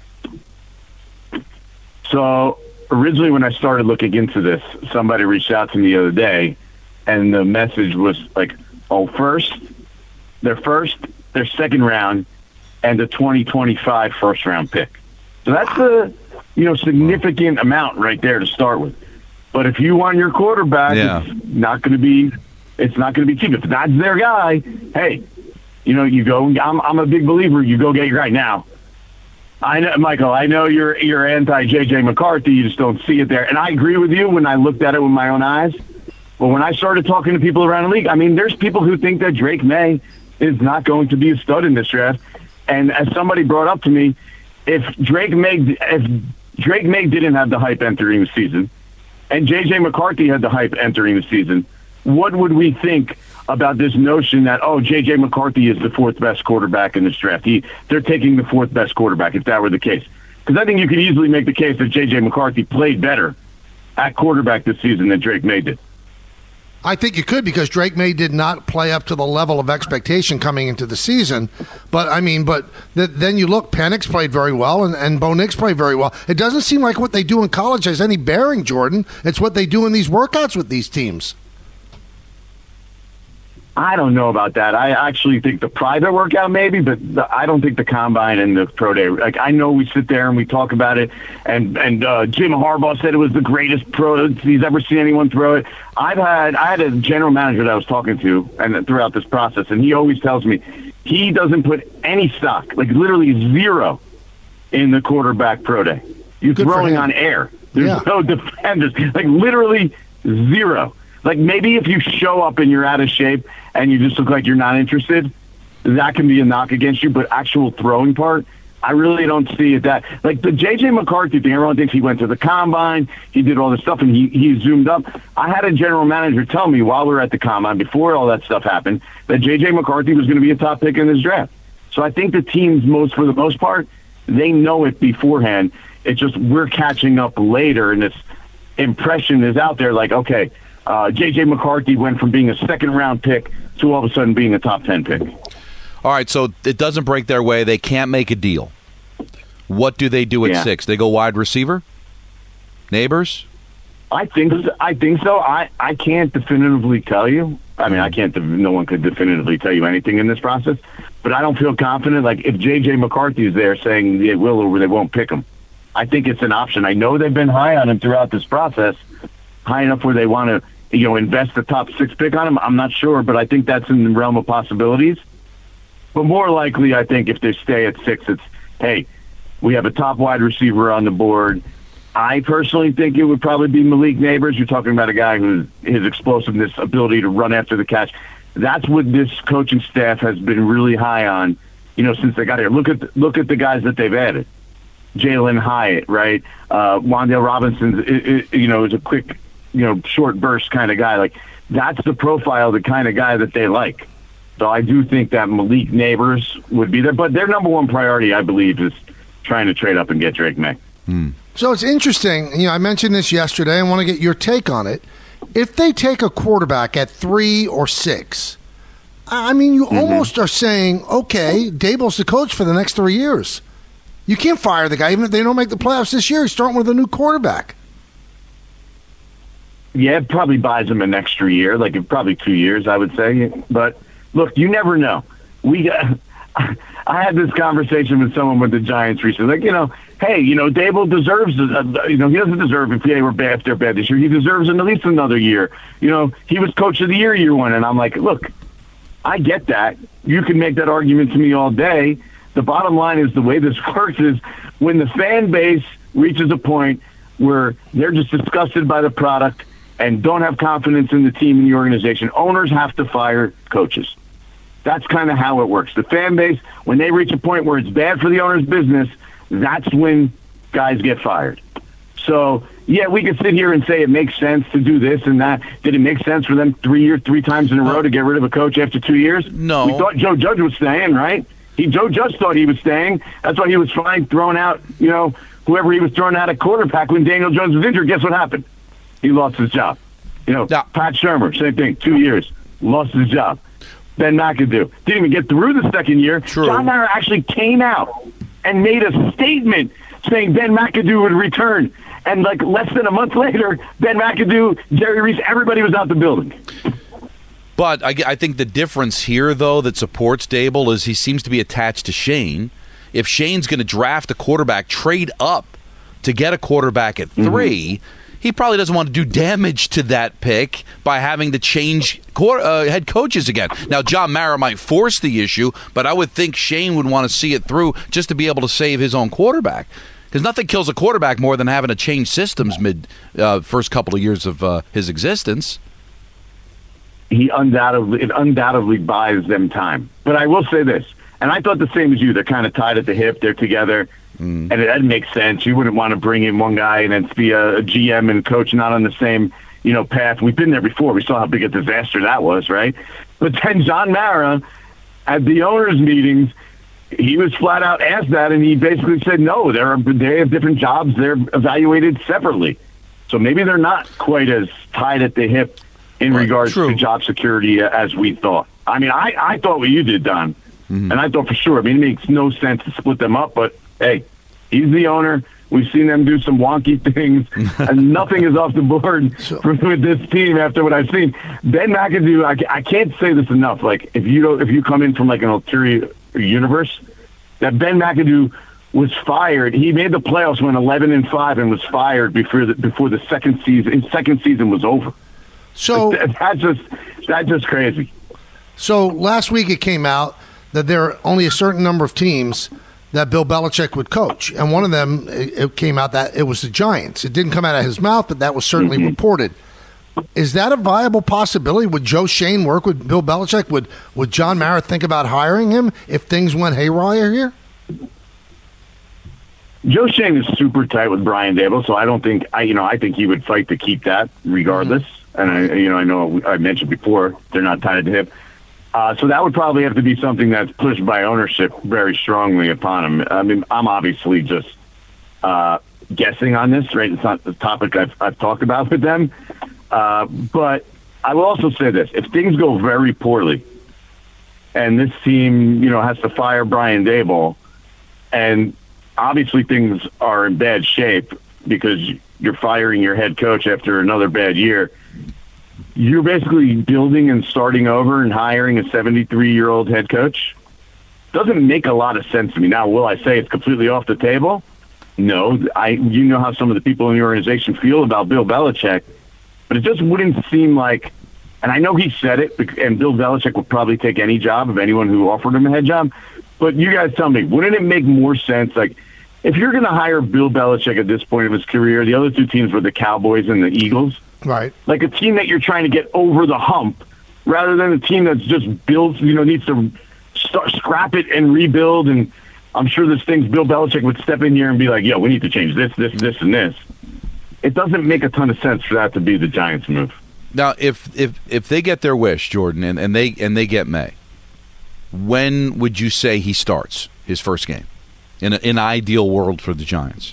So originally when I started looking into this, somebody reached out to me the other day, and the message was like, oh, first, their first, their second round, and the twenty twenty-five first round pick. So that's a you know significant amount right there to start with. But if you want your quarterback, yeah. it's not going to be it's not going to be cheap. If that's their guy, hey, you know you go. I'm I'm a big believer. You go get your guy now. I know, Michael. I know you're you're anti J J McCarthy. You just don't see it there, and I agree with you when I looked at it with my own eyes. But when I started talking to people around the league, I mean, there's people who think that Drake May is not going to be a stud in this draft. And as somebody brought up to me, if Drake May if Drake May didn't have the hype entering the season, and J J McCarthy had the hype entering the season, what would we think about this notion that, oh, J J McCarthy is the fourth best quarterback in this draft? He, they're taking the fourth best quarterback if that were the case. Because I think you could easily make the case that J J McCarthy played better at quarterback this season than Drake May did. I think you could, because Drake May did not play up to the level of expectation coming into the season. But, I mean, but th- then you look, Penix played very well, and, and Bo Nix played very well. It doesn't seem like what they do in college has any bearing, Jordan. It's what they do in these workouts with these teams. I don't know about that. I actually think the private workout maybe, but the, I don't think the combine and the pro day. Like, I know we sit there and we talk about it, and and uh, Jim Harbaugh said it was the greatest pro he's ever seen anyone throw it. I've had I had a general manager that I was talking to, and throughout this process, and he always tells me he doesn't put any stock, like literally zero, in the quarterback pro day. You're Good throwing on air. There's Yeah. no defenders, like literally zero. Like, maybe if you show up and you're out of shape and you just look like you're not interested, that can be a knock against you. But actual throwing part, I really don't see it that. Like, the J J McCarthy thing, everyone thinks he went to the combine, he did all this stuff, and he, he zoomed up. I had a general manager tell me while we were at the combine, before all that stuff happened, that J J McCarthy was going to be a top pick in this draft. So I think the teams, most for the most part, they know it beforehand. It's just we're catching up later, and this impression is out there like, okay, Uh, J J McCarthy went from being a second-round pick to all of a sudden being a top ten pick. All right, so it doesn't break their way. They can't make a deal. What do they do at Yeah. six? They go wide receiver? Neighbors? I think I think so. I, I can't definitively tell you. I mean, I can't. No one could definitively tell you anything in this process. But I don't feel confident. Like, if J J McCarthy is there saying they will or they won't pick him, I think it's an option. I know they've been high on him throughout this process, high enough where they want to, you know, invest the top six pick on him. I'm not sure, but I think that's in the realm of possibilities. But more likely, I think if they stay at six, it's, hey, we have a top wide receiver on the board. I personally think it would probably be Malik Neighbors. You're talking about a guy who his explosiveness, ability to run after the catch. That's what this coaching staff has been really high on, you know, since they got here. Look at the, look at the guys that they've added. Jalen Hyatt, right? Uh, Wan'Dale Robinson, it, it, you know, is a quick, you know, short burst kind of guy. Like, that's the profile, the kind of guy that they like. So I do think that Malik Neighbors would be there. But their number one priority, I believe, is trying to trade up and get Drake May. Hmm. So it's interesting. You know, I mentioned this yesterday. I want to get your take on it. If they take a quarterback at three or six, I mean, you mm-hmm. almost are saying, okay, Daboll's the coach for the next three years. You can't fire the guy, even if they don't make the playoffs this year. He's starting with a new quarterback. Yeah, it probably buys him an extra year, like probably two years, I would say. But look, you never know. We, uh, I had this conversation with someone with the Giants recently. Like, you know, hey, you know, Daboll deserves, uh, you know, he doesn't deserve if they were bad, if they're bad this year. He deserves at least another year. You know, he was coach of the year year one, and I'm like, look, I get that. You can make that argument to me all day. The bottom line is the way this works is when the fan base reaches a point where they're just disgusted by the product and don't have confidence in the team and the organization, owners have to fire coaches. That's kind of how it works. The fan base, when they reach a point where it's bad for the owner's business, that's when guys get fired. So, yeah, we could sit here and say it makes sense to do this and that. Did it make sense for them three years, three times in a row to get rid of a coach after two years? No. We thought Joe Judge was staying, right? He Joe Judge thought he was staying. That's why he was fine throwing out, you know, whoever he was throwing out at quarterback when Daniel Jones was injured. Guess what happened? He lost his job. You know, yeah. Pat Shurmur, same thing, two years, lost his job. Ben McAdoo. Didn't even get through the second year. True. John Mara actually came out and made a statement saying Ben McAdoo would return. And like less than a month later, Ben McAdoo, Jerry Reese, everybody was out the building. But I, I think the difference here, though, that supports Dable is he seems to be attached to Shane. If Shane's going to draft a quarterback, trade up to get a quarterback at three, mm-hmm. he probably doesn't want to do damage to that pick by having to change uh, head coaches again. Now, John Mara might force the issue, but I would think Shane would want to see it through just to be able to save his own quarterback. Because nothing kills a quarterback more than having to change systems mid uh, first couple of years of uh, his existence. He undoubtedly, it undoubtedly buys them time. But I will say this, and I thought the same as you. They're kind of tied at the hip. They're together, mm. and it, that makes sense. You wouldn't want to bring in one guy and then be a, a G M and coach not on the same, you know, path. We've been there before. We saw how big a disaster that was, right? But then John Mara, at the owners' meetings, he was flat out asked that, and he basically said, no, they're, they have different jobs. They're evaluated separately. So maybe they're not quite as tied at the hip in right, regards true. to job security as we thought. I mean, I, I thought what you did, Don, mm-hmm. and I thought for sure. I mean, it makes no sense to split them up, but, hey, he's the owner. We've seen them do some wonky things, and nothing is off the board so, with this team after what I've seen. Ben McAdoo, I, I can't say this enough. Like, if you don't, if you come in from, like, an ulterior universe, that Ben McAdoo was fired. He made the playoffs, went eleven and five, and was fired before the, before the second season second season was over. So like, that's just that's just crazy. So last week it came out that there are only a certain number of teams that Bill Belichick would coach, and one of them it came out that it was the Giants. It didn't come out of his mouth, but that was certainly mm-hmm. reported. Is that a viable possibility? Would Joe Shane work with Bill Belichick? Would Would John Mara think about hiring him if things went haywire here? Joe Shane is super tight with Brian Daboll, so I don't think I you know I think he would fight to keep that regardless. Mm-hmm. And I you know I know I mentioned before they're not tied to him, uh, so that would probably have to be something that's pushed by ownership very strongly upon him. I mean, I'm obviously just uh, guessing on this, right? It's not the topic I've I've talked about with them. Uh, but I will also say this. If things go very poorly and this team, you know, has to fire Brian Daboll, and obviously things are in bad shape because you're firing your head coach after another bad year, you're basically building and starting over and hiring a seventy-three-year-old head coach. Doesn't make a lot of sense to me. Now, will I say it's completely off the table? No. I, you know how some of the people in the organization feel about Bill Belichick. But it just wouldn't seem like, and I know he said it, and Bill Belichick would probably take any job of anyone who offered him a head job. But you guys tell me, wouldn't it make more sense? Like, if you're going to hire Bill Belichick at this point of his career, the other two teams were the Cowboys and the Eagles. Right. Like a team that you're trying to get over the hump, rather than a team that's just built, you know, needs to start, scrap it and rebuild. And I'm sure there's things Bill Belichick would step in here and be like, yo, we need to change this, this, this, and this. It doesn't make a ton of sense for that to be the Giants' move. Now, if if if they get their wish, Jordan, and, and they and they get May, when would you say he starts his first game in a, in an ideal world for the Giants?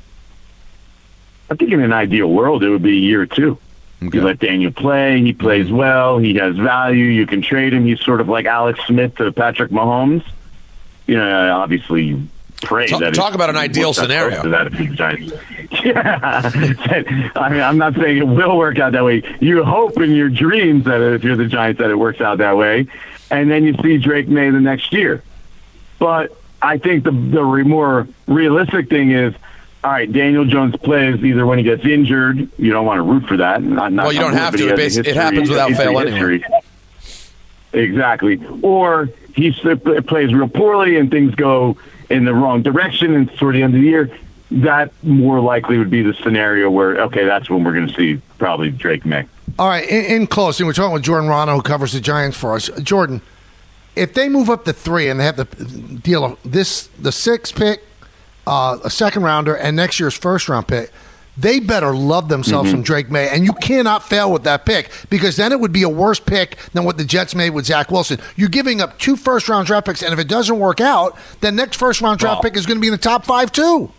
I think in an ideal world, it would be year two. Okay. You let Daniel play. He plays well. He has value. You can trade him. He's sort of like Alex Smith to Patrick Mahomes. You know, obviously. Pray talk that talk about an ideal scenario. That Giants. Yeah, I mean, I'm not saying it will work out that way. You hope in your dreams that if you're the Giants that it works out that way, and then you see Drake May the next year. But I think the the more realistic thing is, all right, Daniel Jones plays either when he gets injured. You don't want to root for that. Not, not well, you don't have to. It, history, it happens without fail anyway. Exactly. Or he plays real poorly and things go in the wrong direction and toward the end of the year. That more likely would be the scenario where, okay, that's when we're going to see probably Drake May. All right, in, in closing, we're talking with Jordan Rano, who covers the Giants for us. Jordan, if they move up to three and they have the deal of this, the sixth pick, uh, a second rounder, and next year's first round pick, they better love themselves mm-hmm. some Drake May, and you cannot fail with that pick because then it would be a worse pick than what the Jets made with Zach Wilson. You're giving up two first-round draft picks, and if it doesn't work out, then next first-round draft well, pick is going to be in the top five too.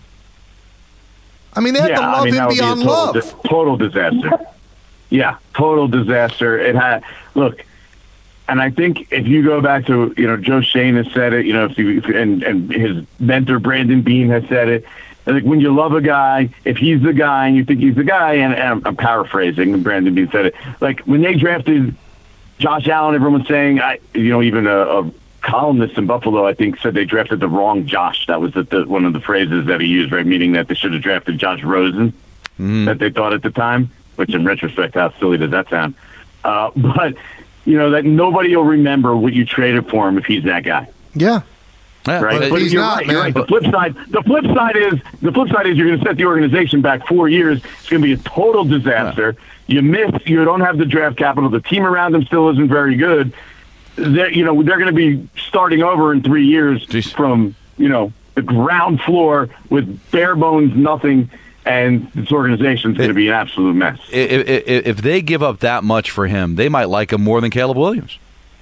I mean, they have yeah, to love I mean, him beyond be total, love. Di- total disaster. Yeah, total disaster. It had look. And I think if you go back to, you know, Joe Shane has said it, you know, if you, if, and, and his mentor, Brandon Beane, has said it. Like, when you love a guy, if he's the guy and you think he's the guy, and, and I'm, I'm paraphrasing, Brandon Beane said it. Like, when they drafted Josh Allen, everyone was saying, I, you know, even a, a columnist in Buffalo, I think, said they drafted the wrong Josh. That was the, the, one of the phrases that he used, right? Meaning that they should have drafted Josh Rosen, mm. that they thought at the time, which in retrospect, how silly does that sound? Uh, but, you know, that nobody will remember what you traded for him if he's that guy. Yeah. Yeah, right, but but he's you're not, right. man. You're right. The flip side, the flip side is the flip side is you're going to set the organization back four years. It's going to be a total disaster. Yeah. You miss. You don't have the draft capital. The team around them still isn't very good. They're, you know, they're going to be starting over in three years Jeez. from you know the ground floor with bare bones nothing, and this organization's going to be an absolute mess. If, if, if they give up that much for him, they might like him more than Caleb Williams.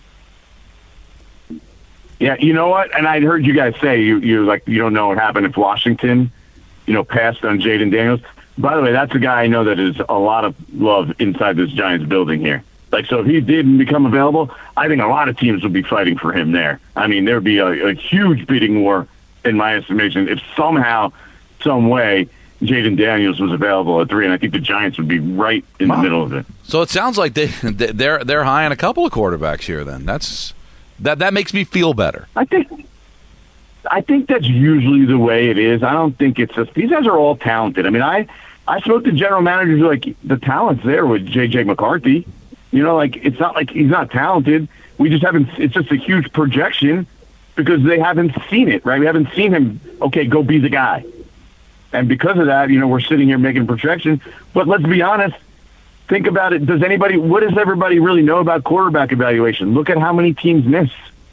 Yeah, you know what? And I heard you guys say you you like you don't know what happened if Washington, you know, passed on Jaden Daniels. By the way, that's a guy I know that is a lot of love inside this Giants building here. Like, so if he didn't become available, I think a lot of teams would be fighting for him there. I mean, there would be a, a huge bidding war, in my estimation, if somehow, some way, Jaden Daniels was available at three, and I think the Giants would be right in wow. the middle of it. So it sounds like they they're they're high on a couple of quarterbacks here. Then that's. That that makes me feel better. I think I think that's usually the way it is. I don't think it's just, these guys are all talented. I mean, I, I spoke to general managers like the talent's there with J J McCarthy. You know, like it's not like he's not talented. We just haven't. It's just a huge projection because they haven't seen it. Right? We haven't seen him. Okay, go be the guy. And because of that, you know, we're sitting here making projection. But let's be honest. Think about it. Does anybody, what does everybody really know about quarterback evaluation? Look at how many teams miss.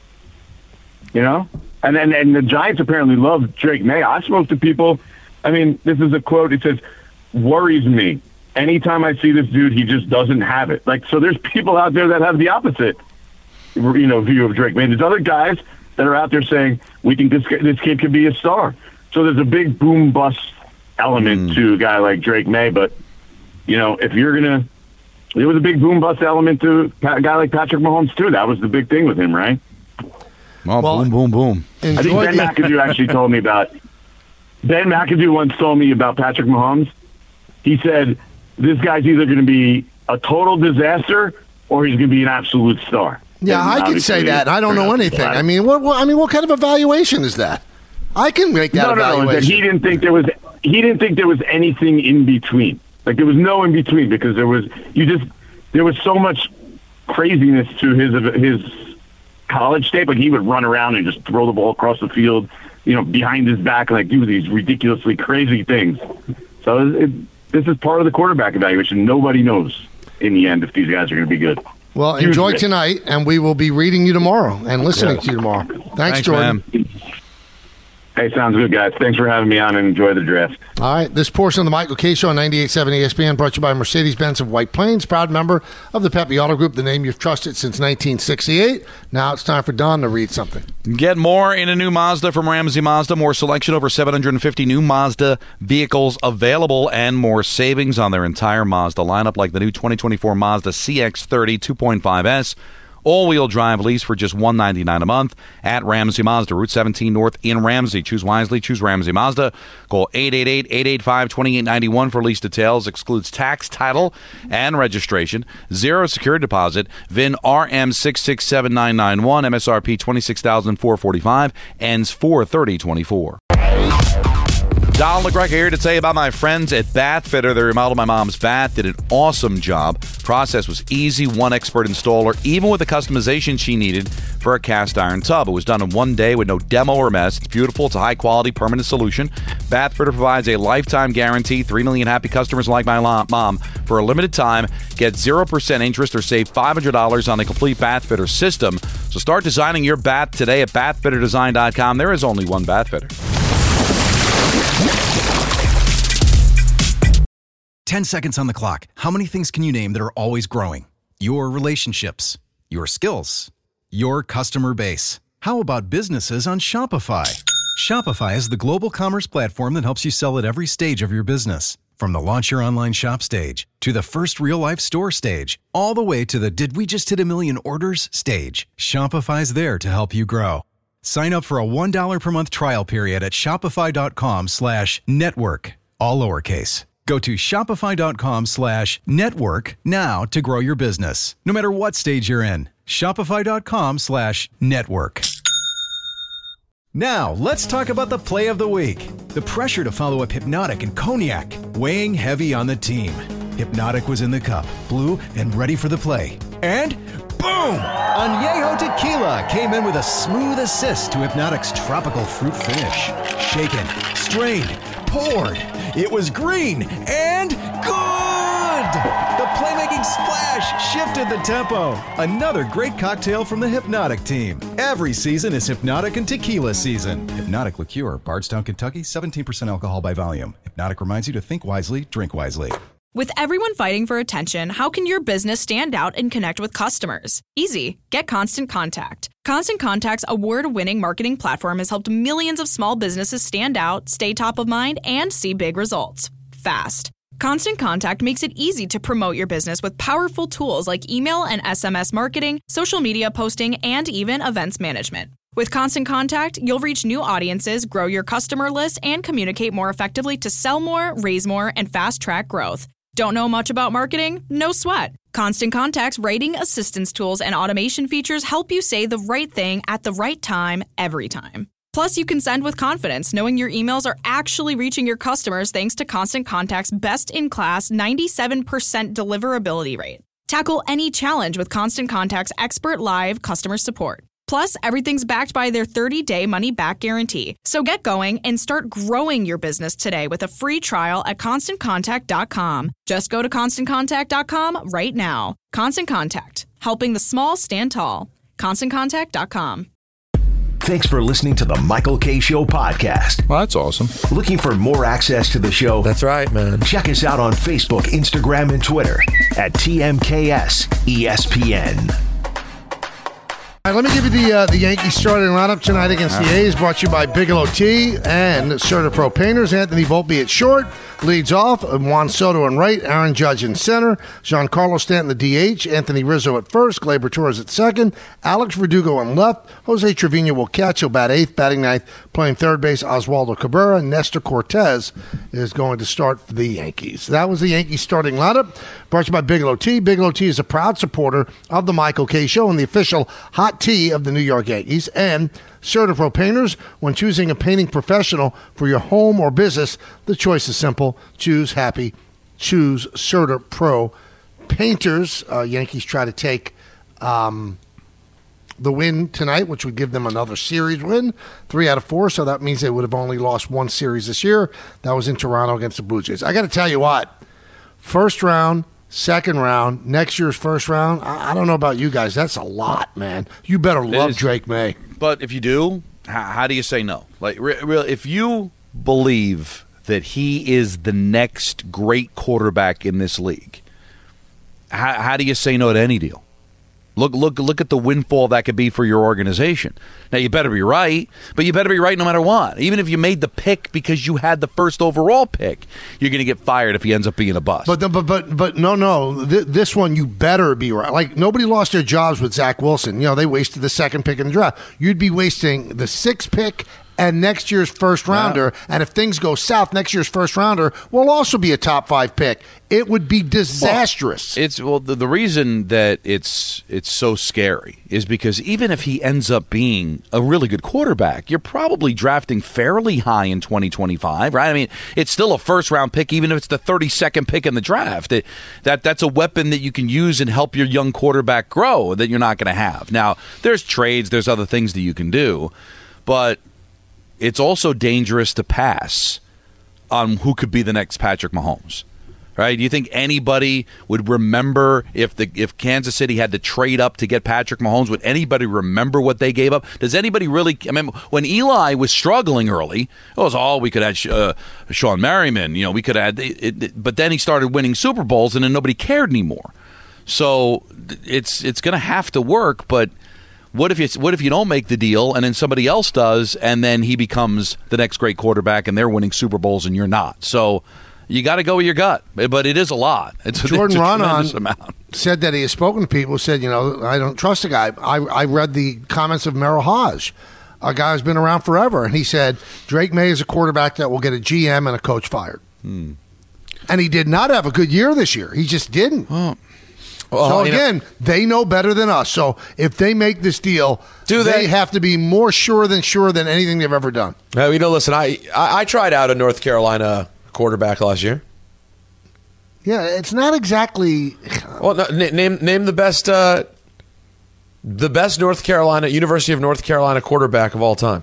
You know? And then and the Giants apparently love Drake May. I spoke to people. I mean, this is a quote. It says, worries me. Anytime I see this dude, he just doesn't have it. Like, so there's people out there that have the opposite, you know, view of Drake May. There's other guys that are out there saying, we think this, this kid could be a star. So there's a big boom bust element mm. to a guy like Drake May, but you know, if you're going to, there was a big boom bust element to a guy like Patrick Mahomes, too. That was the big thing with him, right? Oh, well, boom, boom, boom. I think Ben McAdoo actually told me about, Ben McAdoo once told me about Patrick Mahomes. He said, this guy's either going to be a total disaster or he's going to be an absolute star. Yeah, and I can say that. I don't know anything. I mean, what, what? I mean, what kind of evaluation is that? I can make that no, evaluation. No, no, he didn't think there was. He didn't think there was anything in between. Like there was no in between because there was you just there was so much craziness to his his college tape. Like he would run around and just throw the ball across the field, you know, behind his back, and like do these ridiculously crazy things. So it, this is part of the quarterback evaluation. Nobody knows in the end if these guys are going to be good. Well, Huge enjoy risk. Tonight, and we will be reading you tomorrow and listening yeah. to you tomorrow. Thanks, Thanks Jordan. Man. Hey, sounds good, guys. Thanks for having me on and enjoy the draft. All right. This portion of the Michael Kay Show on ninety-eight point seven E S P N brought to you by Mercedes-Benz of White Plains, proud member of the Pepe Auto Group, the name you've trusted since nineteen sixty-eight. Now it's time for Don to read something. Get more in a new Mazda from Ramsey Mazda. More selection, over seven hundred fifty new Mazda vehicles available, and more savings on their entire Mazda lineup, like the new twenty twenty-four Mazda C X thirty two point five S. All-wheel drive lease for just one hundred ninety-nine dollars a month at Ramsey Mazda, Route seventeen North in Ramsey. Choose wisely. Choose Ramsey Mazda. Call eight eight eight, eight eight five, two eight nine one for lease details. Excludes tax, title, and registration. Zero security deposit. V I N R M six six seven nine nine one. M S R P twenty-six thousand four hundred forty-five dollars. Ends four thirty twenty-four. Don LaGreca here to tell you about my friends at Bath Fitter. They remodeled my mom's bath, did an awesome job. Process was easy, one expert installer, even with the customization she needed for a cast iron tub. It was done in one day with no demo or mess. It's beautiful. It's a high-quality, permanent solution. Bath Fitter provides a lifetime guarantee. Three million happy customers like my mom. For a limited time, get zero percent interest or save five hundred dollars on the complete Bath Fitter system. So start designing your bath today at bath fitter design dot com. There is only one Bath Fitter. Ten seconds on the clock. How many things can you name that are always growing? Your relationships, your skills, your customer base. How about businesses on Shopify? Shopify is the global commerce platform that helps you sell at every stage of your business. From the launch your online shop stage to the first real-life store stage, all the way to the did we just hit a million orders stage, Shopify's there to help you grow. Sign up for a one dollar per month trial period at shopify.com slash network, all lowercase. Go to shopify.com slash network now to grow your business, no matter what stage you're in. Shopify.com slash network. Now, let's talk about the play of the week. The pressure to follow up Hypnotic and Cognac, weighing heavy on the team. Hypnotic was in the cup, blue, and ready for the play. And boom! Añejo Tequila came in with a smooth assist to Hypnotic's tropical fruit finish. Shaken, strained, poured. It was green and good! The playmaking splash shifted the tempo. Another great cocktail from the Hypnotic team. Every season is Hypnotic and Tequila season. Hypnotic Liqueur, Bardstown, Kentucky, seventeen percent alcohol by volume. Hypnotic reminds you to think wisely, drink wisely. With everyone fighting for attention, how can your business stand out and connect with customers? Easy. Get Constant Contact. Constant Contact's award-winning marketing platform has helped millions of small businesses stand out, stay top of mind, and see big results fast. Constant Contact makes it easy to promote your business with powerful tools like email and S M S marketing, social media posting, and even events management. With Constant Contact, you'll reach new audiences, grow your customer list, and communicate more effectively to sell more, raise more, and fast-track growth. Don't know much about marketing? No sweat. Constant Contact's writing assistance tools and automation features help you say the right thing at the right time, every time. Plus, you can send with confidence, knowing your emails are actually reaching your customers thanks to Constant Contact's best-in-class ninety-seven percent deliverability rate. Tackle any challenge with Constant Contact's expert live customer support. Plus, everything's backed by their thirty-day money-back guarantee. So get going and start growing your business today with a free trial at constant contact dot com. Just go to constant contact dot com right now. Constant Contact, helping the small stand tall. constant contact dot com. Thanks for listening to the Michael Kay Show podcast. Well, that's awesome. Looking for more access to the show? That's right, man. Check us out on Facebook, Instagram, and Twitter at T M K S E S P N. All right, let me give you the uh, the Yankees starting lineup tonight against the A's, brought to you by Bigelow Tea and CertaPro Painters. Anthony Volpe at short, leads off. Juan Soto in right, Aaron Judge in center, Giancarlo Stanton the D H, Anthony Rizzo at first, Gleyber Torres at second, Alex Verdugo in left, Jose Trevino will catch, he'll bat eighth, batting ninth, playing third base, Oswaldo Cabrera, Nestor Cortez is going to start for the Yankees. That was the Yankees starting lineup, brought to you by Bigelow Tea. Bigelow Tea is a proud supporter of the Michael Kay Show and the official hot tea of the New York Yankees, and CertaPro Painters. When choosing a painting professional for your home or business, the choice is simple. Choose happy. Choose CertaPro Painters. Uh, Yankees try to take um, the win tonight, which would give them another series win, three out of four, so that means they would have only lost one series this year. That was in Toronto against the Blue Jays. I got to tell you what, first round, second round, next year's first round, I, I don't know about you guys. That's a lot, man. You better love Drake May. But if you do, how, how do you say no? Like, re- re- if you believe that he is the next great quarterback in this league, how, how do you say no to any deal? Look, look, look at the windfall that could be for your organization. Now, you better be right, but you better be right no matter what. Even if you made the pick because you had the first overall pick, you're going to get fired if he ends up being a bust. But but but but no no, Th- this one you better be right. Like, nobody lost their jobs with Zach Wilson. You know, they wasted the second pick in the draft. You'd be wasting the sixth pick and next year's first rounder. Yeah. And if things go south, next year's first rounder will also be a top five pick. It would be disastrous. Well, it's well the, the reason that it's it's so scary is because even if he ends up being a really good quarterback, you're probably drafting fairly high in twenty twenty-five, right? I mean, it's still a first round pick, even if it's the thirty-second pick in the draft. It, that that's a weapon that you can use and help your young quarterback grow that you're not going to have. Now, there's trades, there's other things that you can do, but it's also dangerous to pass on who could be the next Patrick Mahomes, right? Do you think anybody would remember if the if Kansas City had to trade up to get Patrick Mahomes? Would anybody remember what they gave up? Does anybody really? I mean, when Eli was struggling early, it was all oh, we could have uh, Sean Merriman. You know, we could have. It, it, but then he started winning Super Bowls, and then nobody cared anymore. So it's it's going to have to work, but. What if you what if you don't make the deal and then somebody else does and then he becomes the next great quarterback and they're winning Super Bowls and you're not? So you got to go with your gut. But it is a lot. It's, Jordan it's a Ronan tremendous amount. said that he has spoken to people who said, you know, I don't trust the guy. I, I read the comments of Merrill Hodge, a guy who's been around forever, and he said Drake May is a quarterback that will get a G M and a coach fired. Hmm. And he did not have a good year this year. He just didn't. Oh. Well, so you again, know, they know better than us. So if they make this deal, Do they? they? have to be more sure than sure than anything they've ever done. Uh, you know, listen, I, I I tried out a North Carolina quarterback last year. Yeah, it's not exactly. Well, no, n- name name the best uh, the best North Carolina University of North Carolina quarterback of all time.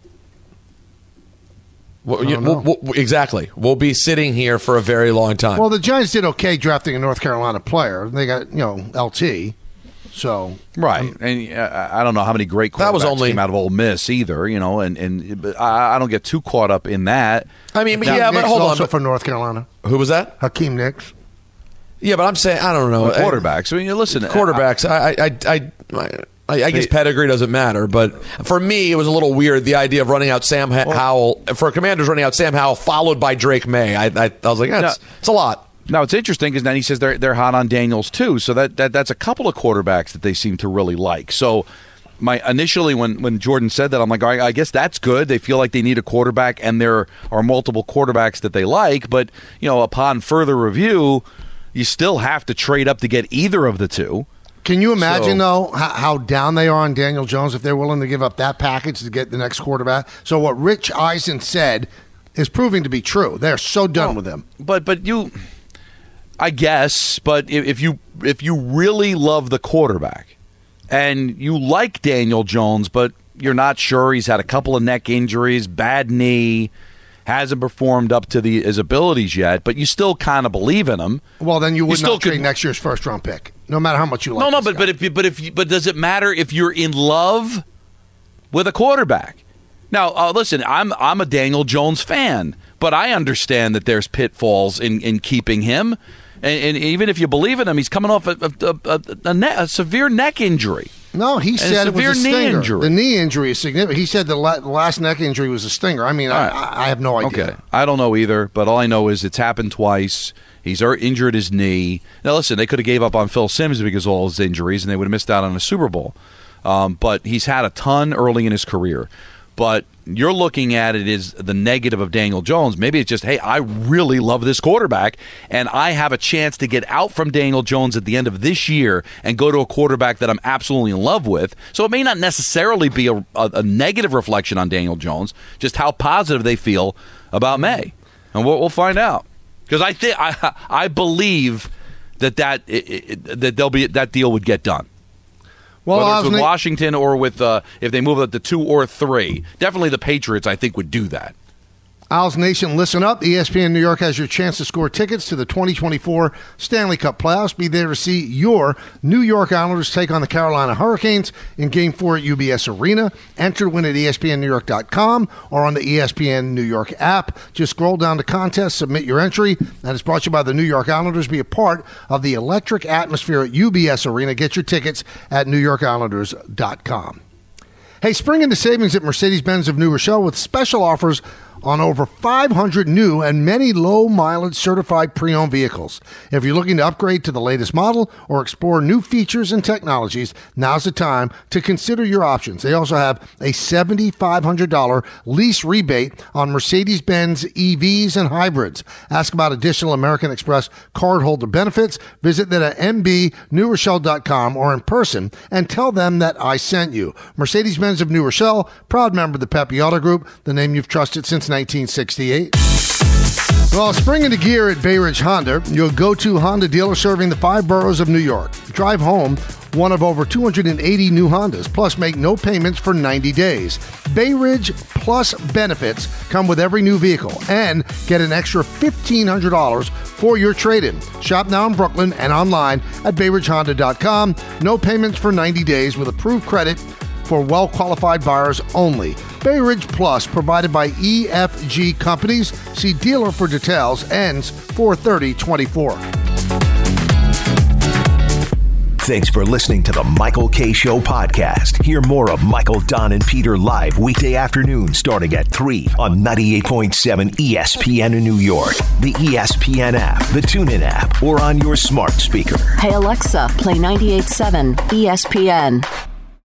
Well, you, we'll, we'll, exactly. We'll be sitting here for a very long time. Well, the Giants did okay drafting a North Carolina player. They got, you know, L T. So right, um, and uh, I don't know how many great quarterbacks that was only, came out of Ole Miss either, you know, and and but I, I don't get too caught up in that. I mean, but Hakeem yeah, Nicks but hold on. Also but, from North Carolina. Who was that? Hakeem Nicks. Yeah, but I'm saying I don't know well, quarterbacks. I mean, listen, quarterbacks. I I I. I I, I guess pedigree doesn't matter, but for me, it was a little weird, the idea of running out Sam ha- well, Howell. For Commanders, running out Sam Howell, followed by Drake May. I, I, I was like, that's yeah, it's a lot. Now, it's interesting because then he says they're, they're hot on Daniels, too. So that, that that's a couple of quarterbacks that they seem to really like. So my initially, when, when Jordan said that, I'm like, all right, I guess that's good. They feel like they need a quarterback, and there are multiple quarterbacks that they like. But, you know, upon further review, you still have to trade up to get either of the two. Can you imagine, so, though, how, how down they are on Daniel Jones if they're willing to give up that package to get the next quarterback? So what Rich Eisen said is proving to be true. They're so done well, with him. But but you, I guess, but if you if you really love the quarterback and you like Daniel Jones, but you're not sure, he's had a couple of neck injuries, bad knee, hasn't performed up to the, his abilities yet, but you still kind of believe in him. Well, then you would you not trade could, next year's first round pick, no matter how much you like. No, no, this but guy. but if you, but if you, but does it matter if you're in love with a quarterback? Now, uh, listen, I'm I'm a Daniel Jones fan, but I understand that there's pitfalls in, in keeping him, and, and even if you believe in him, he's coming off a a, a, a, ne- a severe neck injury. No, he and said a it was a severe knee stinger. injury. The knee injury is significant. He said the, la- the last neck injury was a stinger. I mean, I, right. I, I have no idea. Okay, I don't know either, but all I know is it's happened twice. He's injured his knee. Now, listen, they could have gave up on Phil Simms because of all his injuries, and they would have missed out on a Super Bowl. Um, but he's had a ton early in his career. But you're looking at it as the negative of Daniel Jones. Maybe it's just, hey, I really love this quarterback, and I have a chance to get out from Daniel Jones at the end of this year and go to a quarterback that I'm absolutely in love with. So it may not necessarily be a, a, a negative reflection on Daniel Jones, just how positive they feel about May. And we'll, we'll find out. Because I think I I believe that that it, it, that they'll be that deal would get done. Well, whether it's with na- Washington or with uh, if they move up to two or three, definitely the Patriots I think would do that. Owls Nation, listen up. E S P N New York has your chance to score tickets to the twenty twenty-four Stanley Cup playoffs. Be there to see your New York Islanders take on the Carolina Hurricanes in Game four at U B S Arena. Enter to win at E S P N New York dot com or on the E S P N New York app. Just scroll down to contest, submit your entry. That is brought to you by the New York Islanders. Be a part of the electric atmosphere at U B S Arena. Get your tickets at New York Islanders dot com. Hey, spring into savings at Mercedes-Benz of New Rochelle with special offers on over five hundred new and many low-mileage certified pre-owned vehicles. If you're looking to upgrade to the latest model or explore new features and technologies, now's the time to consider your options. They also have a seven thousand five hundred dollars lease rebate on Mercedes-Benz E Vs and hybrids. Ask about additional American Express cardholder benefits. Visit them at M B New Rochelle dot com or in person and tell them that I sent you. Mercedes-Benz of New Rochelle, proud member of the Pepe Auto Group, the name you've trusted since nineteen sixty-eight. Well, spring into gear at Bay Ridge Honda, your go-to Honda dealer serving the five boroughs of New York. Drive home one of over two hundred eighty new Hondas, plus make no payments for ninety days. Bay Ridge Plus benefits come with every new vehicle and get an extra fifteen hundred dollars for your trade-in. Shop now in Brooklyn and online at Bay Ridge Honda dot com. No payments for ninety days with approved credit for well-qualified buyers only. Bay Ridge Plus, provided by E F G Companies. See dealer for details. Ends four thirty twenty-four. Thanks for listening to the Michael Kay Show podcast. Hear more of Michael, Don, and Peter live weekday afternoon starting at three on ninety-eight point seven E S P N in New York, the E S P N app, the TuneIn app, or on your smart speaker. Hey Alexa, play ninety-eight point seven E S P N.